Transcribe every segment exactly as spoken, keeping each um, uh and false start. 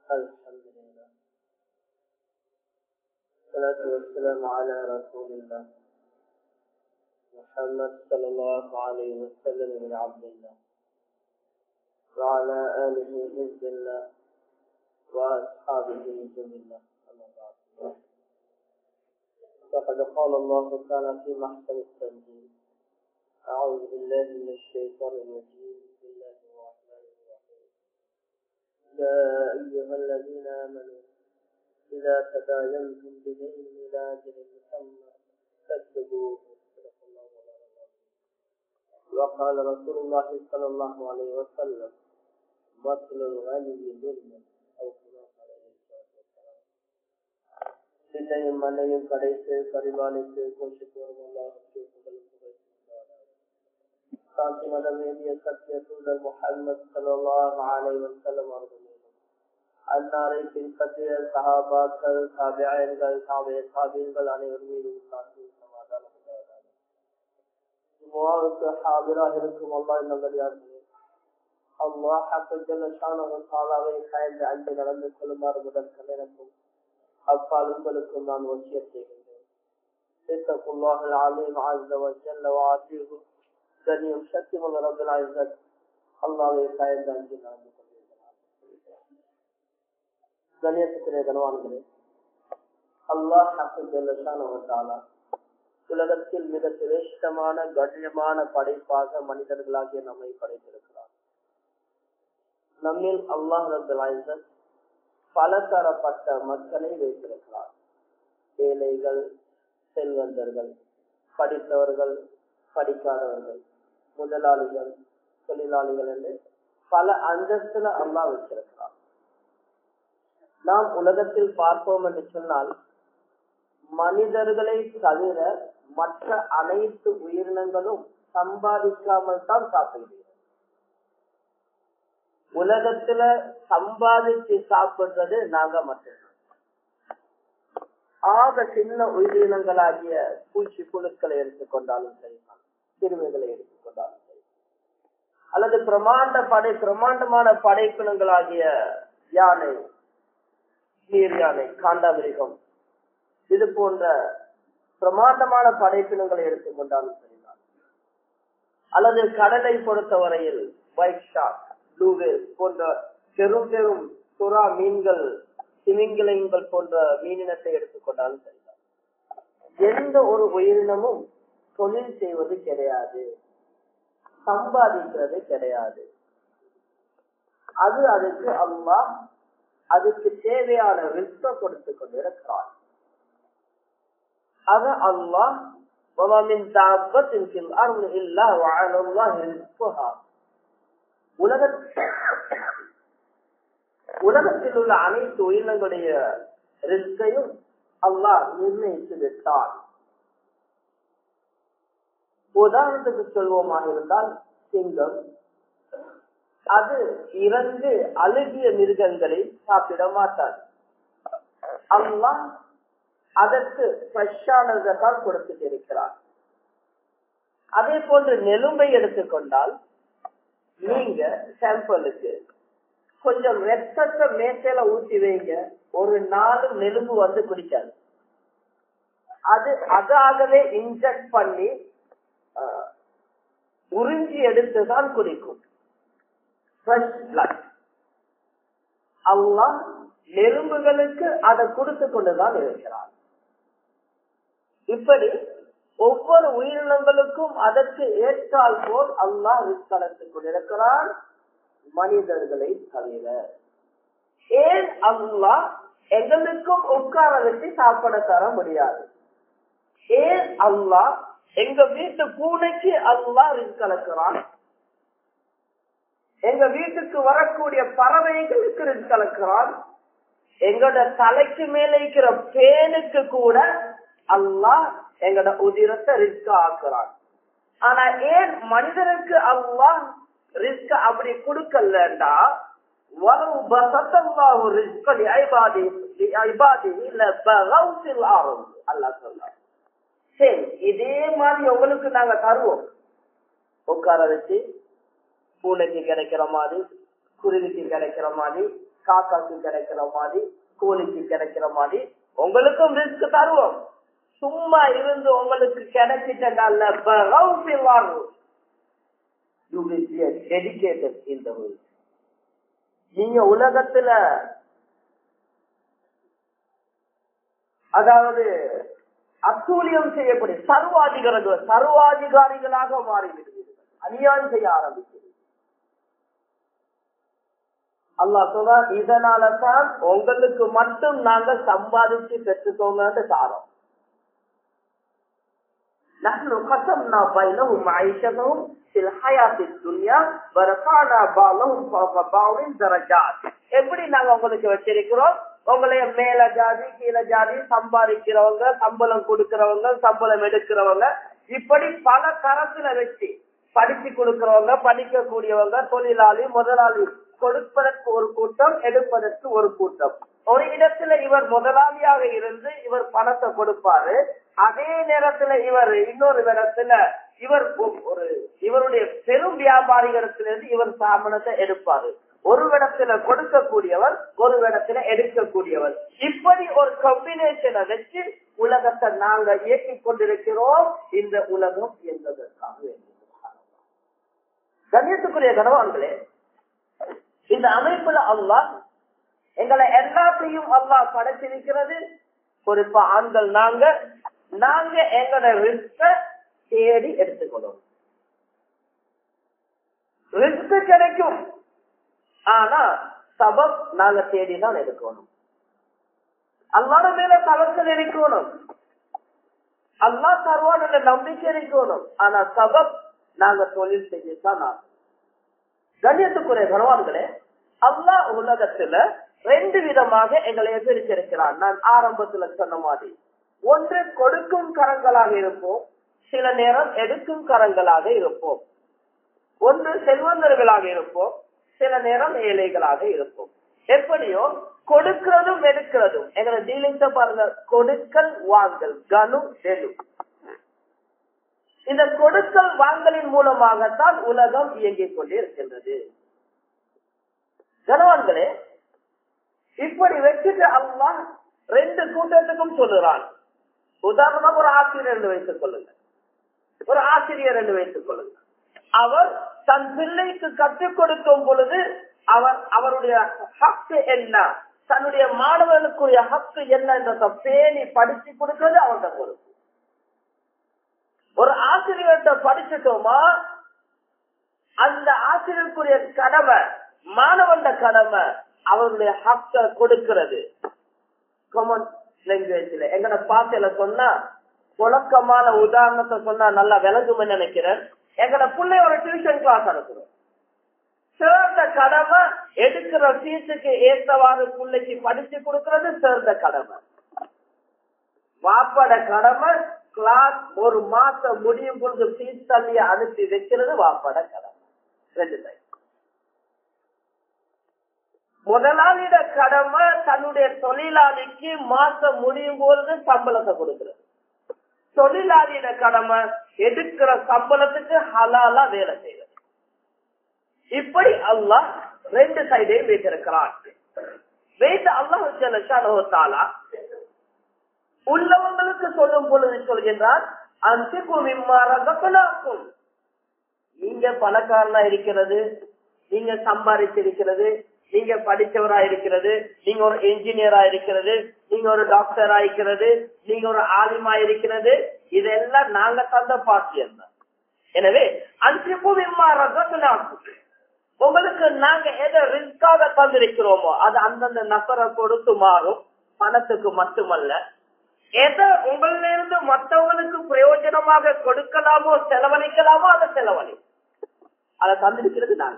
الحمد لله والصلاة والسلام على رسول الله محمد صلى الله عليه وسلم بن عبد الله وعلى آله حزب الله وأصحابه حزب الله. أما بعد، فقد قال الله تعالى في محكم التنزيل: أعوذ بالله من الشيطان الرجيم. بسم الله الرحمن الرحيم. يا أيها الذين آمنوا إذا تداينتم بدين إلى أجل مسمى فاكتبوه. صدق الله العظيم. وقال رسول الله صلى الله عليه وسلم: مثل الغني ظلم أو كما قال عليه الصلاة والسلام. சின்னையும் மண்ணையும் கடைத்து பரிபாலித்து கோஷித்து வரும் அல்லாஹ்வுக்கு புகழும் புகழ்ச்சியும் சாந்தி மதம் வேண்டிய சத்திய தூதர் முஹம்மது ஸல்லல்லாஹு அலைஹி வஸல்லம் அவர்கள் மீதும் அன்னாரை பின்பற்றிய சஹாபாக்கள், தாபிஈன்கள், தாபிஈ தாபிஈன்கள் அனைவர் மீதும் சாந்தி சமாதானம் உண்டாவதாக. ஜும்ஆவுக்கு ஹாதிராக இருக்கும் அல்லாஹ்வின் நல்லடியார்களே, அல்லாஹ் ஹக்க ஜல்ல ஷானஹு தஆலாவை பயந்து அஞ்சு நடந்து கொள்ளுமாறு முதல் கலைஞருக்கும் அப்பால் உங்களுக்கும் நான் வசியத் செய்கின்றேன். இத்தகுல்லாஹல் அலீம் அஸ்ஸ வஜல்ல வஅதீஹு. கண்ணியம் சத்தியமுள்ள ரப்பல் இஸ்ஸத் அல்லாஹ்வை பயந்து அஞ்சு நடந்து கொண்டிருக்கிறார். கண்ணியத்துக்குரிய கனவான்களே, அல்லாஹ் ஹக்க ஜல்ல ஷானஹு தஆலா உலகத்தில் மிக சிரேஷ்டமான கண்ணியமான படைப்பாக மனிதர்களாகிய நம்மை படைத்திருக்கிறார். நம்மில் அல்லாஹ் ரப்பல் இஸ்ஸத் பல தரப்பட்ட மக்களை வைத்திருக்கிறார். ஏழைகள், செல்வந்தர்கள், படித்தவர்கள், படிக்காதவர்கள், முதலாளிகள், தொழிலாளிகள் என்று பல அந்தஸ்துல அல்லாஹ் வச்சிருக்கிறார். நாம் உலகத்தில் பார்ப்போம் என்று சொன்னால், மனிதர்களை தவிர மற்ற அனைத்து உயிரினங்களும் சம்பாதிக்காமல் தான் சாப்பிடுகிறது. உலகத்துல சம்பாதிச்சு சாப்பிடுறது நாங்க மட்டும்தான். ஆக சின்ன உயிரினங்களாகிய பூச்சி புழுக்களை எடுத்துக்கொண்டாலும் சரி, சிறுவைகளை எடுத்துக்கொண்டாலும் சரி, அல்லது பிரமாண்ட படை பிரமாண்டமான படைப்பினங்களாகிய யானை, நீர் யானை, காண்டாமிருகம், இது போன்ற பிரமாண்டமான படைப்பினங்களை எடுத்துக்கொண்டாலும் சரிதான், அல்லது கடலை பொறுத்தவரையில் ஒயிட் ஷார்க், ப்ளூவேல் போன்ற பெரும் பெரும் சுறா மீன்கள், திமிங்கிலங்கள் போன்ற மீனினத்தை எடுத்துக்கொண்டாலும் சரிதான், எந்த ஒரு உயிரினமும் தொழில் செய்வது கிடையாது, சம்பாதிக்கிறது கிடையாது. அது அதுக்கு அல்லாஹ் அதுக்கு தேவையான ரிஸ்க கொடுத்து கொண்டிருக்கிறார். அது அல்லாஹ் உலகத்தில் உள்ள அனைத்து உயிரினங்களுடைய ரிஸ்கையும் அல்லாஹ் நிர்ணயித்து விட்டார். உதாரணத்துக்கு சொல்வோமாக இருந்தால், சிங்கம் அது இறந்து அழுகிய மிருகங்களை சாப்பிட மாட்டார். அல்லாஹ் அதற்கு ஃப்ரெஷ்ஷானதான் கொடுத்துட்டு இருக்கிறார். அதே போன்று நெலும்பை எடுத்துக்கொண்டால், நீங்க சாம்பிளுக்கு கொஞ்சம் ரத்தத்தை மேசையில ஊற்றி வைங்க, ஒரு நாலு நெலும்பு வந்து குடிக்காது. அது அதாகவே இன்ஜெக்ட் பண்ணி உறிஞ்சி எடுத்துதான் குடிக்கும். அல்லாஹ் நெலும்புகளுக்கு அதை கொடுத்து கொண்டுதான் இருக்கிறார். இப்படி ஒவ்வொரு உயிரினங்களுக்கும் அதற்கு ஏற்றால் போல் அல்லாஹ் ரிஸ்க் கொண்டிருக்கிறார், மனிதர்களை தவிர. ஏன் அல்லாஹ் எங்களுக்கும் உட்கார வச்சு சாப்பிட தர முடியாது? ஏன் அல்லாஹ் எங்க வீட்டு பூனைக்கு அல்லாஹ் ரிஸ்க் கலக்கிறான், எங்க வீட்டுக்கு வரக்கூடிய பறவைகளுக்கு ரிஸ்க் கலக்கிறான், எங்களோட தலைக்கு மேல இருக்கிற பேனுக்கு கூட அல்லாஹ் எங்களோட உதிரத்தை ரிஸ்க் ஆக்குறான். ஆனா ஏன் மனிதனுக்கு அல்லாஹ் ரிஸ்க் அப்படி கொடுக்கலண்டா, அல்லாஹ் சொல்றான், சரி இதே மாதிரி உங்களுக்கு நாங்க தருவோம், உட்கார வச்சு பூனைக்கு கிடைக்கிற மாதிரி, குருவிக்கு கிடைக்கிற மாதிரி, காக்காக்கு கிடைக்கிற மாதிரி, கோழிக்கு கிடைக்கிற மாதிரி உங்களுக்கும் ரிஸ்க் தருவோம். சும்மா இருந்து உங்களுக்கு கிடைச்சிட்டால் நீங்க உலகத்துல அதாவது அத்தூழியம் செய்யக்கூடிய சர்வாதிகாரிகள் சர்வாதிகாரிகளாக மாறிவிடுவீர்கள், அநியாயம் செய்ய ஆரம்பிக்கிறது. அல்லாஹ் சொல்றார், இதனாலதான் உங்களுக்கு மட்டும் நாங்க சம்பாதிச்சு பெற்றுக்கோங்க சாரம். نحن قسمنا بينهم معيشتهم في الحياة الدنيا ورفعنا بعضهم فوق بعض درجات. எப்படி நாங்க உங்களுக்கு வச்சிருக்கிறோம், உங்களைய மேல ஜாதி கீழ ஜாதி, சம்பாதிக்கிறவங்க சம்பளம் கொடுக்கிறவங்க சம்பளம் எடுக்கிறவங்க, இப்படி பல தரத்துல வச்சு படிச்சு கொடுக்கிறவங்க படிக்க கூடியவங்க, தொழிலாளி முதலாளி, கொடுப்பதற்கு ஒரு கூட்டம் எடுப்பதற்கு ஒரு கூட்டம். ஒரு இடத்துல இவர் முதலாளியாக இருந்து இவர் பணத்தை கொடுப்பாரு, அதே நேரத்துல இவர் இன்னொரு இடத்துல இவர் ஒரு இவருடைய பெரும் வியாபாரிகளிடத்திலிருந்து இவர் சாமனத்தை எடுப்பாரு. ஒரு இடத்துல கொடுக்கக்கூடியவர் ஒரு இடத்துல எடுக்கக்கூடியவர், இப்படி ஒரு காம்பினேஷனை வச்சு உலகத்தை நாங்க இயக்கிக் கொண்டிருக்கிறோம். இந்த உலகம் என்பதற்காக கண்ணியத்துக்குரிய கனவான்களே, இந்த அமைப்புல அல்லாஹ் எங்களை எல்லாத்தையும் அல்லாஹ் படைச்சிருக்கிறது. குறிப்பா ஆண்கள் நாங்க நாங்க எங்களோட ரிஸ்க தேடி எடுத்துக்கணும். ரிஸ்க் கிடைக்கும், ஆனா சபப் நாங்க தேடிதான் எடுக்கணும். அல்லாஹ் மேல தவக்கல் இருக்கணும், அல்லாஹ் தருவான் என்ற நம்பிக்கை இருக்கணும், ஆனா சபப் நாங்க தொழில் செய்யத்தான் ஆகும். கண்ணியத்துக்குரிய கனவான்களே, அல்லாஹ் உலகத்துல ரெண்டு விதமாக எங்களை பிரிச்சிருக்கிறான். நான் ஆரம்பத்துல சொன்ன மாதிரி, ஒன்று கொடுக்கும் கரங்களாக இருப்போம், சில நேரம் எடுக்கும் கரங்களாக இருப்போம். ஒன்று செல்வந்தர்களாக இருப்போம், சில நேரம் ஏழைகளாக இருப்போம். எப்படியோ கொடுக்கிறதும் எடுக்கிறதும் எங்களை டீலிங்ஸ பாருங்க, கொடுக்கல் வாங்கல் கனு செலு. இந்த கொடுக்கல் வாங்கலின் மூலமாகத்தான் உலகம் இயங்கிக் கொண்டே இருக்கின்றது. கனவான்களே, இப்படி வச்சுட்டு அல்லாஹ் ரெண்டு கூட்டத்துக்கும் சொல்லுறான். உதாரணமாக ஒரு ஆசிரியர் என்று வைத்துக் கொள்ளுங்க, ஒரு ஆசிரியர் என்று வைத்துக் கொள்ளுங்க. அவர் தன் பிள்ளைக்கு கற்றுக் கொடுக்கும் பொழுது அவர் அவருடைய ஹக்கு என்ன, தன்னுடைய மாணவர்களுக்குரிய ஹக்கு என்ன என்ற பேணி படிச்சு கொடுக்கிறது அவருடைய பொறுப்பு. ஒரு ஆசிரியர்கிட்ட படிச்சுட்டோமா, அந்த ஆசிரியருக்குரிய கடமை மாணவன் கடமை அவருடைய ஹக்க கொடுக்கிறது. காமன் லாங்குவேஜ்ல எங்கட பாசையில சொன்னா, புழக்கமான உதாரணத்தை சொன்னா நல்லா விளங்கும்னு நினைக்கிறேன். எங்கட பிள்ளை ஒரு டியூஷன் கிளாஸ் அனுப்புறோம். சேர்ந்த கடமை எடுக்கிற ஃபீஸுக்கு ஏற்றவாறு பிள்ளைக்கு படிச்சு கொடுக்கறது சேர்ந்த கடமை. வாப்பட கடமை கிளாஸ் ஒரு மாசம் முடியும் பொழுது ஃபீஸ் தள்ளிய அனுப்பி வைக்கிறது வாப்பட கடமை. ரெண்டு டைம். முதலாளியிட கடமை தன்னுடைய தொழிலாளிக்கு மாசம் முடியும் பொழுது சம்பளத்தை கொடுக்கிறது. தொழிலாளியிட கடமை எடுக்கிற சம்பளத்துக்கு ஹலாலா வேலை செய்வது. இப்படி அல்லாஹ் ரெண்டு சைடையும் வைத்திருக்கிறான். வைத்து அல்லாஹ் உள்ளவங்களுக்கு சொல்லும் பொழுது சொல்கின்றான், நீங்க பணக்காரனா இருக்கிறது, நீங்க சம்பாதிச்சிருக்கிறது, நீங்க படிச்சவரா இருக்கிறது, நீங்க ஒரு என்ஜினியரா இருக்கிறது, நீங்க ஒரு டாக்டரா இருக்கிறது, நீங்க ஒரு ஆலிமா இருக்கிறது, இதெல்லாம் நாங்க தந்த பாக்கியம் தான். எனவே அன்றைக்கும் உங்களுக்கு நாங்க எதை ரிஸ்காக தந்திருக்கிறோமோ அது அந்தந்த நபரை கொடுத்து மாறும், பணத்துக்கு மட்டுமல்ல. எதை உங்களில இருந்து மற்றவங்களுக்கு பிரயோஜனமாக கொடுக்கலாமோ செலவழிக்கலாமோ அதை செலவழி அதை தந்திருக்கிறது நாங்க.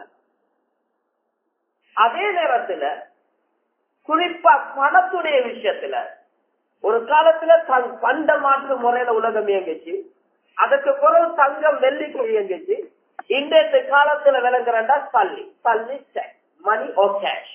அதே நேரத்துல குறிப்பா பணத்துடைய விஷயத்துல ஒரு காலத்துல பண்ட மாற்று முறையில உலகம் இயங்குச்சு, அதுக்கு பிறகு தங்கம் வெள்ளிக்கு இயங்குச்சு. இன்றைய காலத்துல விளங்குறா சல்லி சல்லி மணி ஓ கேஷ்.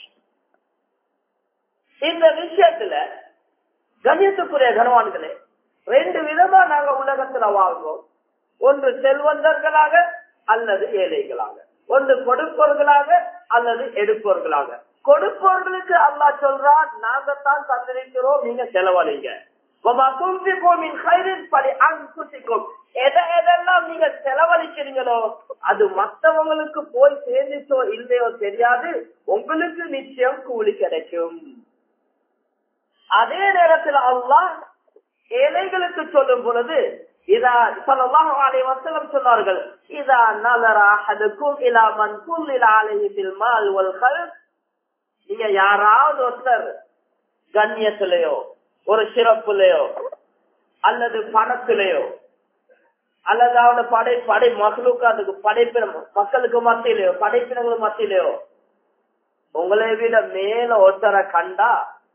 இந்த விஷயத்துல கணியத்துக்குரிய கனவான்களே, ரெண்டு விதமா நாங்க உலகத்துல வாழ்வோம். ஒன்று செல்வந்தர்களாக அல்லது ஏழைகளாக, ஒன்று கொடுப்பவர்களாக அல்லது எடுப்பவர்களாக. கொடுப்பவர்களுக்கு அல்லாஹ் சொல்றான், நாங்கத்தான் தந்திருக்கிறோம், நீங்க செலவழிங்க. எதெல்லாம் நீங்க செலவழிக்கிறீங்களோ அது மற்றவங்களுக்கு போய் சேர்ந்துச்சோ இல்லையோ தெரியாது, உங்களுக்கு நிச்சயம் கூலி கிடைக்கும். அதே நேரத்தில் அல்லாஹ் ஏழைகளுக்கு சொல்லும் பொழுது இதா ஸல்லல்லாஹு அலைஹி வஸல்லம் சொன்னார்கள், இதா நஸர அஹதுக்கும் இலா மன் குல்லில அலைஹி பில் மால் வல் கல்ப், நீங்க யாராவது ஒருத்தர் கண்ணியத்திலேயோ ஒரு சிறப்புலையோ அல்லது பணத்திலேயோ அல்லது அவனோட படை படை மகளுக்கு அதுக்கு படைப்பின மக்களுக்கு மத்தியிலையோ படைப்பினங்களுக்கு மத்தியிலையோ உங்களை விட மேல ஒருத்தரை கண்டா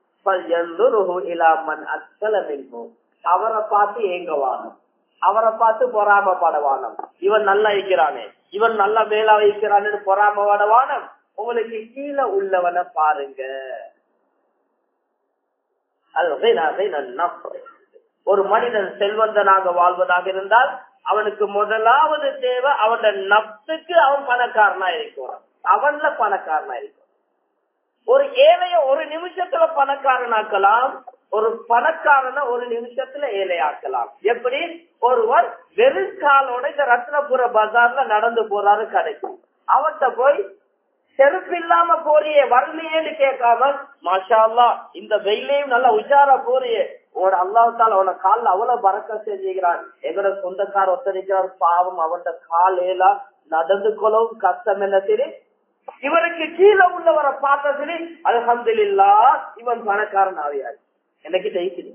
அவரை பார்த்து ஏங்கவானம், அவரை பார்த்து பொறாமப்படவானம். இவன் நல்லா இருக்கிறானே, இவன் நல்லா மேலா வைக்கிறான்னு பொறாமப்படவானம். உங்களுக்கு கீழே உள்ளவனை பாருங்க. ஒரு மனிதன் செல்வந்தனாக வாழ்வதாக இருந்தால் அவனுக்கு முதலாவது தேவை அவனோட நப்சுக்கு அவன் பணக்காரனா இருக்கணும், அவன்ல பணக்காரனா இருக்கணும். ஒரு ஏழைய ஒரு நிமிஷத்துல பணக்காரனாக்கலாம், ஒரு பணக்காரனை ஒரு நிமிஷத்துல ஏழையாக்கலாம். எப்படி? ஒருவர் வெறும் காலோட இந்த ரத்னபுர பஜார்ல நடந்து போறாரு கடைக்கு, அவன்கிட்ட போய் செருப்பு இல்லாம போறியே வரலையேன்னு கேட்காம, மாஷா அல்லாஹ் இந்த வெயிலையும் நல்லா உஜாரா போறியே, உன்னோட அல்லாஹ்தால அவன கால அவ்வளவு பறக்க செஞ்சுக்கிறான். எங்களோட சொந்தக்கார ஒத்தரிக்கிறார், பாவம் அவன்கிட்ட கால் ஏலா நடந்து கொள்ளவும் கஷ்டம் என்ன சரி, இவருக்கு கீழே உள்ளவரை பார்த்த சரி அல்ஹம்துலில்லாஹ் இவன் பணக்காரன் ஆவியாரு எனக்கு ஜெயிக்குது.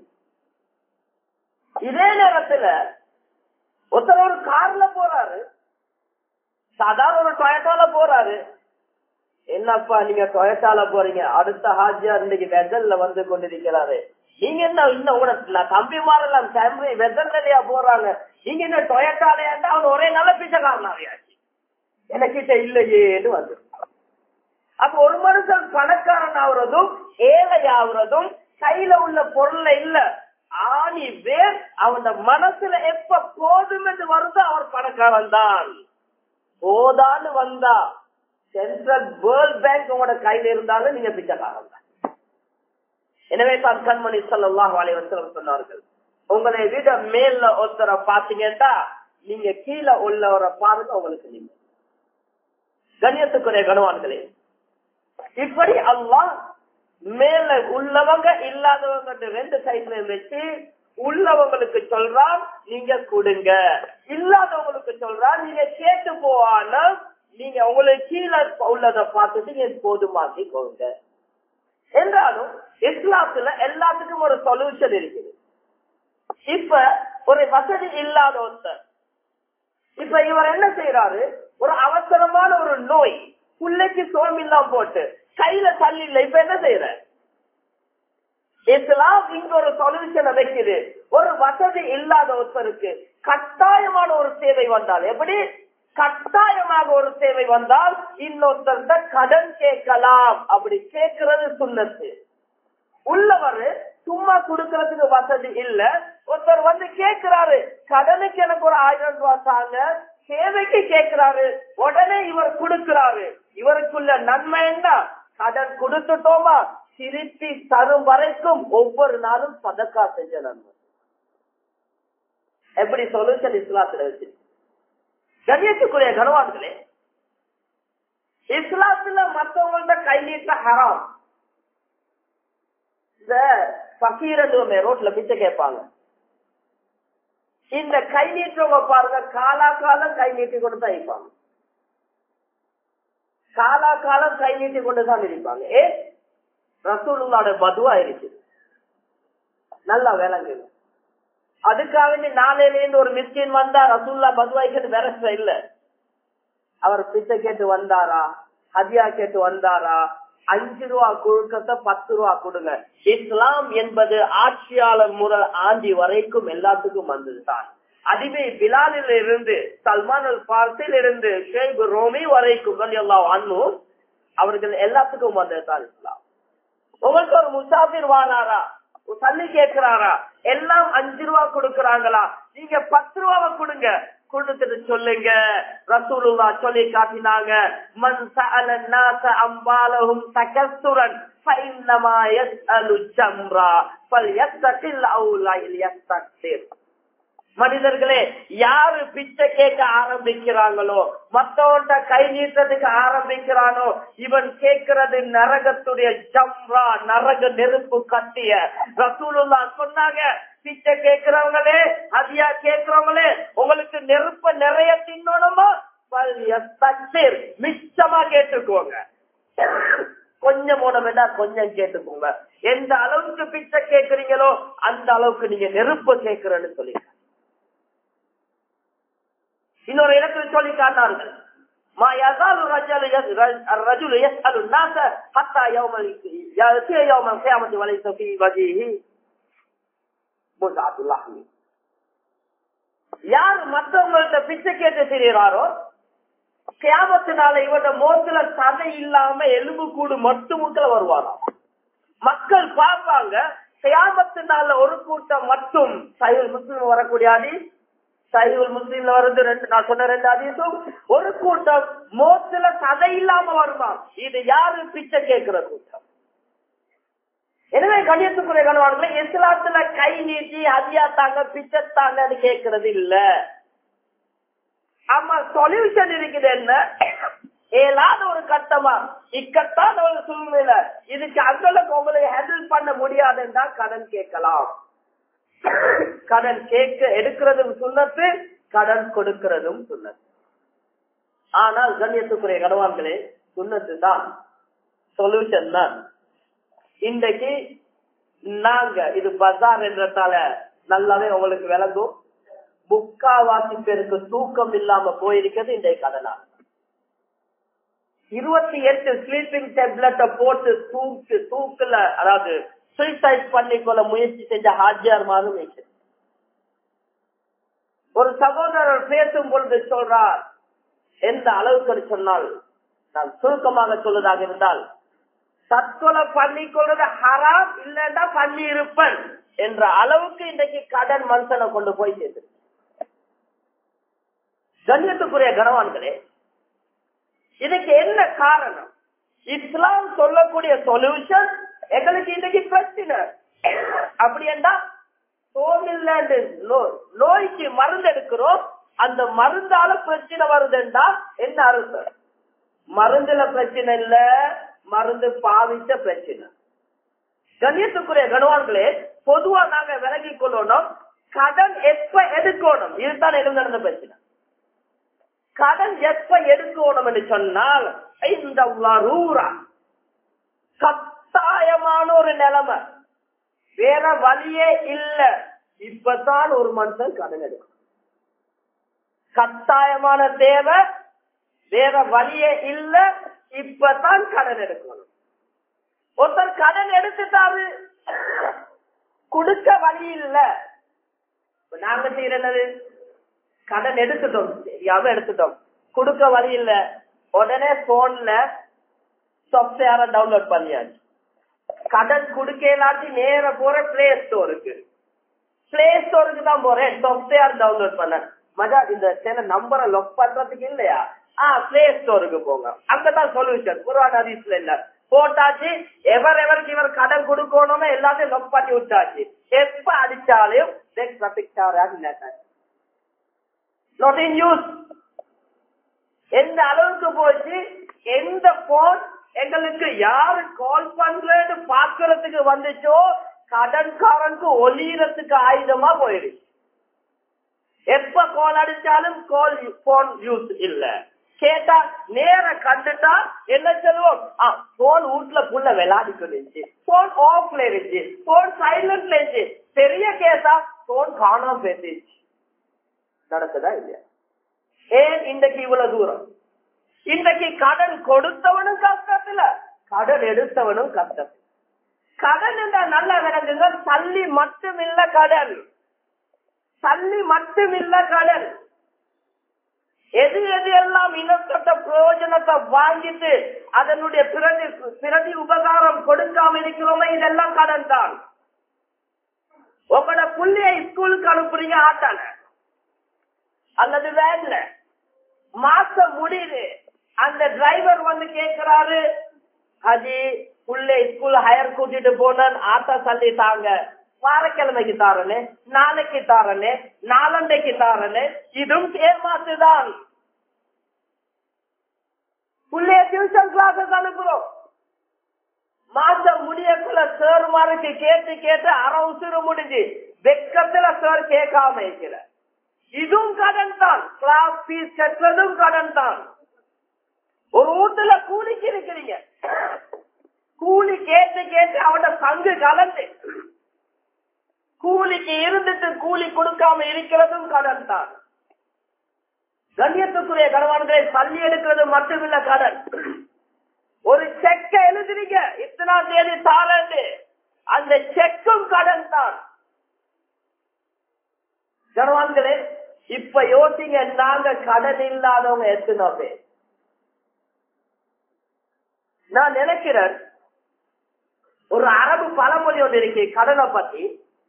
இதே நேரத்துல ஒருத்தர் ஒரு கார்ல போறாரு, சாதாரண ஒரு டொயோட்டால போறாரு. என்னப்பா நீங்க டொயோட்டால போறீங்க, அடுத்த ஹாஜியா இன்னைக்கு வெதல்ல வந்து கொண்டிருக்கிறாரு, நீங்க என்ன இன்னும் உனக்கு தம்பி மாறலாம் ஃபேமிலி வெதல்லையா போறாங்க, நீங்க என்ன டொயோட்டாலையா? அவன் ஒரே நல்ல பிச்சைக்காரனாவியாச்சு எனக்கிட்ட இல்லையேன்னு வந்து. அப்ப ஒரு மனுஷன் பணக்காரன் ஆகுறதும் ஏழை ஆகுறதும் கையில உள்ள பொருள்ல இல்ல, ஆணி வேர் அவன் மனசுல எப்ப போதும் என்று வருதோ அவர் பணக்காரன் தான். போதான்னு வந்தா சென்ட்ரல் வேர்ல்ட் பேங்க் உங்களோட கையில இருந்தாலும் நீங்க பிச்சைக்காரன் தான். எனவே தான் கண்மணி ஸல்லல்லாஹு அலைஹி வஸல்லம் சொன்னார்கள், உங்களை விட மேல ஒருத்தரை பாத்தீங்கன்னா நீங்க கீழே உள்ளவரை பாருங்க, உங்களுக்கு நீங்க கண்ணியத்துக்குரிய கணவான்களே. இப்படி அல்லாஹ் மேல உள்ளவங்க இல்லாதவங்க ரெண்டு சைட்ல வச்சு உள்ளவங்களுக்கு சொல்றான் நீங்க கொடுங்க, இல்லாதவங்களுக்கு சொல்றான் நீங்க கேட்டு போவான, நீங்க உங்களுக்கு கீழே உள்ளதை பார்த்துட்டு நீங்க போதுமாக்கி கொடுங்க. என்றாலும் இஸ்லாத்துல எல்லாத்துக்கும் ஒரு சொல்யூஷன் இருக்குது. இப்ப ஒரு வசதி இல்லாத ஒருத்தர், இப்ப இவர் என்ன செய்யறாரு, ஒரு அவசரமான ஒரு நோய் பிள்ளைக்கு சோமில்லாம் போட்டு கையில தள்ளி இல்ல, இப்ப என்ன செய்யற? இஸ்லாம் இங்க ஒரு சொல்யூஷன் வைக்குது. ஒரு வசதி இல்லாத ஒருத்தருக்கு கட்டாயமான ஒரு சேவை வந்தால், எப்படி கட்டாயமாக ஒரு சேவை வந்தால் இன்னொருத்தர் கடன் கேட்கலாம். அப்படி கேட்கறது சுன்னத்து. உள்ளவர் சும்மா கொடுக்கறதுக்கு வசதி இல்ல, ஒருத்தர் வந்து கேட்கிறாரு கடனுக்கு எனக்கு ஒரு ஆயிரம் ரூபாய் தாங்க, சேவைக்கு கேட்கிறாரு, உடனே இவர் கொடுக்கிறாரு. இவருக்குள்ள நன்மை என்ன? கடன் கொடுத்துட்டோமா திருப்பி தரும் வரைக்கும் ஒவ்வொரு நாளும் சதக்கா செஞ்ச நன்மை. எப்படி சொல்யூஷன் இஸ்லாத்துல வச்சு. கண்ணியத்துக்குரிய கணவான்களே, இஸ்லாத்துல மற்றவங்கள்ட்ட கை நீட்ட ஹராம். இந்த பக்கீரமே ரோட்ல பிச்சை கேட்பாங்க, இந்த கை நீட்டவங்க பாருங்க காலா காலம் கை நீட்டி கொண்டுதான் இருப்பாங்க, காலா காலம் கை நீட்டி கொண்டுதான் இருப்பாங்க. ஏ ரசூலுல்லாஹ்வோட பதுவா இருக்கு, நல்லா விளங்கு. அதுக்காக நாளையில ஒரு மிஸ்கின் வந்தா ரசூலுல்லாஹ் பதுவாய்க்கு விரச இல்ல. அவர் பிச்சை கேட்டு வந்தாரா, ஹதியா கேட்டு வந்தாரா, அஞ்சு ரூபா கொடுக்கத்த பத்து ரூபா கொடுங்க. இஸ்லாம் என்பது ஆட்சியாளர் முதல் ஆண்டி வரைக்கும் எல்லாத்துக்கும் வந்ததுதான். அதுவே பிலாலில் இருந்து சல்மான் அல் பார்சில் இருந்து ஷேக் ரோமி வரைக்கும் அன்பு அவர்கள் எல்லாத்துக்கும் வந்ததுதான் இஸ்லாம். உங்களுக்கு ஒரு முசாஃபிர் வாராரா, தள்ளி கேட்கிறாரா, எல்லாம் அஞ்சு ரூபா கொடுக்கறாங்களா, நீங்க பத்து ரூபாவை கொடுங்க, கொடுத்துட்டு சொல்லுங்க. ரசூலுல்லாஹ் சொல்லி காட்டினாங்க, மன் சஅல الناس اموالهم تكثرا فانما يسأل جمرا فليستقل او لا يستكثر. மனிதர்களே, யாரு பிச்சை கேட்க ஆரம்பிக்கிறாங்களோ, மத்தவன்ட கை நீட்டத்துக்கு ஆரம்பிக்கிறானோ, இவன் கேட்கிறது நரகத்துடைய ஜம்ரா, நரக நெருப்பு கட்டிய. ரசூலுல்லாஹ் சொன்னாங்க, பிச்சை கேட்கிறவங்களே, அதியா கேட்கிறவங்களே, உங்களுக்கு நெருப்ப நிறைய தின்னணுமா, மிச்சமா கேட்டுக்கோங்க. கொஞ்சம் உணவுடா கொஞ்சம் கேட்டுக்கோங்க. எந்த அளவுக்கு பிச்சை கேட்கிறீங்களோ அந்த அளவுக்கு நீங்க நெருப்ப கேட்கிறேன்னு சொல்லி இன்னொரு இடத்துல சொல்லி காட்டார்கள். மா யஸாலு ரஜுலு الرجل يسأل الناس حتى يوم يأتي يوم القيامة وليس في وجهه مزعة اللحم. யார் மற்றவங்கள்ட்ட பிச்சை கேட்டு திரிகிறாரோ, கியாமத்தினால இவட மோத்துல சதை இல்லாம எலும்பு கூடு மட்டுமுக்கள வருவாராம். மக்கள் பார்ப்பாங்க, கியாமத்தினால ஒரு கூட்டம் மட்டும், சஹீஹ் முஸ்லிம் வரக்கூடிய ஹதீஸ், சஹீஹுல் முஸ்லிம்ல வருது ரெண்டு, நான் சொன்ன ரெண்டு ஹதீஸும், ஒரு கூட்டம் மோத்துல சதை இல்லாம வருமா. இது யாரு? பிச்சை கேட்கிற கூட்டம். எனவே கண்ணியத்துக்குரிய கணவான்களை, இஸ்லாத்துல கை நீட்டி ஹதியா தாங்க, பிச்சை தாங்கன்னு கேட்கறது இல்ல. ஆமா, சொல்யூஷன் இருக்குது. என்ன ஏலாத ஒரு கட்டமா, இக்கட்டான ஒரு சூழ்நிலை, இதுக்கு அங்களுக்கு உங்களுக்கு ஹேண்டில் பண்ண முடியாதுன்னா கடன் கேட்கலாம். கடன் கேட்க எடுக்கிறதும் சுன்னத்து, கடன் கொடுக்கிறதும் சுன்னத்து. ஆனால் கண்ணியத்துக்குரிய கணவான்களே, சுன்னத்து தான், சொல்யூஷன் தான். இன்றைக்கு நாங்க இது பஜார் என்றதால நல்லாவே உங்களுக்கு விளங்கும். முக்காவாசி பேருக்கு தூக்கம் இல்லாம போயிருக்கிறது இன்றைக்கு கடனா. இருபத்தி எட்டு ஸ்லீப்பிங் டேப்லெட்டை போட்டு தூக்கு தூக்குல அதாவது சூசைட் பண்ணிக்கொள்ள முயற்சி செஞ்ச ஹாஜியார் மாதம். ஒரு சகோதரர் பேசும் பொழுது சொல்றார், எந்த அளவுக்கு சொன்னால், நான் சுருக்கமாக சொல்வதாக இருந்தால், தற்கொலை பண்ணிக்கொள்றது ஹராம் இல்லைன்னா பண்ணி இருப்பன் என்ற அளவுக்கு இன்றைக்கு கடன் மனுஷனை கொண்டு போய் சேர்த்து. கண்ணியத்துக்குரிய கணவான்களே, இதுக்கு என்ன காரணம்? இஸ்லாம் சொல்லக்கூடிய சொல்யூஷன் எங்களுக்கு இன்னைக்கு பிரச்சனை. அப்படி என்றா நோய்க்கு மருந்து எடுக்கிறோம், அந்த மருந்தால பிரச்சனை வருதுண்டா என்ன அர்த்தம்? மருந்துல பிரச்சனை இல்ல, மருந்து பாவிச்ச பிரச்சனை. கண்ணியத்துக்குரிய கணவான்களே, பொதுவா நாங்க விலகி கொள்ளணும், கடன் எப்ப எடுக்கணும், இதுதான் எங்களுக்கு நடந்த பிரச்சனை. கடன் எப்ப எடுக்கணும் என்று சொன்னால், இந்த கட்டாயமான ஒரு நிலைமை, வேற வழியே இல்ல, இப்பதான் ஒரு மனுஷன் கடன் எடுக்கணும். கட்டாயமான தேவை, வேற வழியே இல்ல, இப்பதான் கடன் எடுக்கணும். ஒருத்தர் கடன் எடுத்துட்டாரு, கொடுக்க வழி இல்ல. நாங்க செய்யறது, கடன் எடுத்துட்டோம், தெரியாம எடுத்துட்டோம், கொடுக்க வழி இல்ல, உடனே போன்ல சாப்ட்வேரை டவுன்லோட் பண்ணியாச்சு. கடன் கொடுக்கலாட்டி நேர போற பிளே ஸ்டோருக்கு, பிளே ஸ்டோருக்கு தான் போறேன், சாப்ட்வேர் டவுன்லோட் பண்ண. மஜா, இந்த சில நம்பரை லொக் பண்றதுக்கு இல்லையா, ஆஹ் பிளே ஸ்டோருக்கு போங்க, அங்கதான் சொல்யூஷன். குர்ஆன் ஹதீஸ்ல இல்ல, போட்டாச்சு. எவர் எவருக்கு இவர் கடன் கொடுக்கணும்னு எல்லாத்தையும் லொக் பண்ணி விட்டாச்சு. எப்ப அடிச்சாலும் not in use. எந்த அளவுக்கு போச்சு, எந்த போன் எங்களுக்கு யாரு கால் பண்றேன்னு பாக்குறதுக்கு வந்துச்சோ, கடன்காரனுக்கு ஒளியறதுக்கு ஆயுதமா போயிடுச்சு. எப்ப கால் அடிச்சாலும் கால் போன் யூஸ் இல்ல. கேட்டா நேர கண்டுட்டா என்ன சொல்லுவோம், போன் வீட்டுல புள்ள விளையாடிக்கொண்டு, போன் ஆஃப்ல இருந்துச்சு, போன் சைலண்ட்ல இருந்துச்சு. பெரிய கேஸா போன் காணாம பேசிச்சு. நடக்குதா இல்லையா? ஏன் இன்றைக்கு இவ்வளவு தூரம்? இன்றைக்கு கடன் கொடுத்தவனும் கஷ்டத்துல, கடன் எடுத்தவனும் கஷ்டம். கடன் என்ற நல்ல விளங்குங்க, தள்ளி மட்டும் இல்ல கடன், தள்ளி மட்டும் இல்ல கடன். எது எது எல்லாம் இனத்தட்ட பிரயோஜனத்தை வாங்கிட்டு அதனுடைய பிரதி பிரதி உபகாரம் கொடுக்காம இருக்கிறோமே, இதெல்லாம் கடன் தான். உங்களோட புள்ளைய ஸ்கூலுக்கு அனுப்புறீங்க, ஆட்டான அல்லது வேன்ல மாசம் முடியுது. அந்த டிரைவர் வந்து கேக்குறாரு, ஹஜி புள்ளை ஸ்கூல் ஹயர் கூட்டிட்டு போன ஆட்டா சல்லி தாங்க, வாரக்கிழமைக்கு தாரனே, நாளைக்கு தாரனே, நாளண்டைக்கு தாரனே. இதுவும் ஏமாத்துதான். புள்ளைய டியூஷன் கிளாஸஸ் அனுப்புறோம். மாசம் முடியக்குள்ள சார் மாருக்கு கேட்டு கேட்டு அரை உசுறு முடிஞ்சு வெக்கத்துல சார் கேட்காம இருக்கிற. இதுவும் கடன் தான். கிளாஸ் பீஸ் கட்டுறதும் கடன் தான். ஒரு வீட்டுல கூலிக்கு இருக்கிறீங்க, கூலி கேட்டு கேட்டு அவட பங்கு கலந்து கூலிக்கு இருந்துட்டு கூலி கொடுக்காம இருக்கிறதும் கடன் தான். கண்ணியத்துக்குரிய கணவன்களை பள்ளி எடுக்கிறது மட்டுமில்ல கடன். ஒரு செக்க எழுதுறீங்க இத்தனாம் தேதி தாரண்டு, அந்த செக்கும் கடன் தான். கணவன்களே இப்ப யோசிங்க, நாங்க கடன் இல்லாதவங்க எத்தனை பேர்? நான் நினைக்கிறேன் ஒரு அரபு பழமொழி ஒன்று இருக்கு கடனை பத்தி.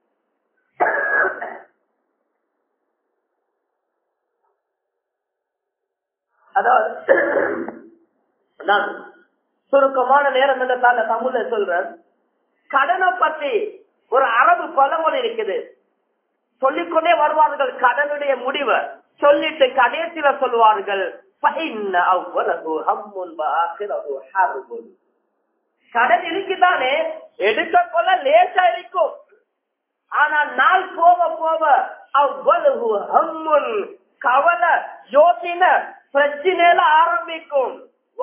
அதாவது நான் சுருக்கமான நேரம் என்றால தமிழ்ல சொல்றேன். கடனை பத்தி ஒரு அரபு பழமொழி இருக்குது. சொல்லிக்கொண்டே வருவார்கள் கடனுடைய முடிவை சொல்லிட்டு கடைசியில சொல்வார்கள், கடன் இருக்குதானே எடுக்க கொள்ள லேசா இருக்கும், ஆனா நாள் போக போக அவ்வளவு ஹம்முன் கவலை யோசனை பிரச்சனையில ஆரம்பிக்கும்.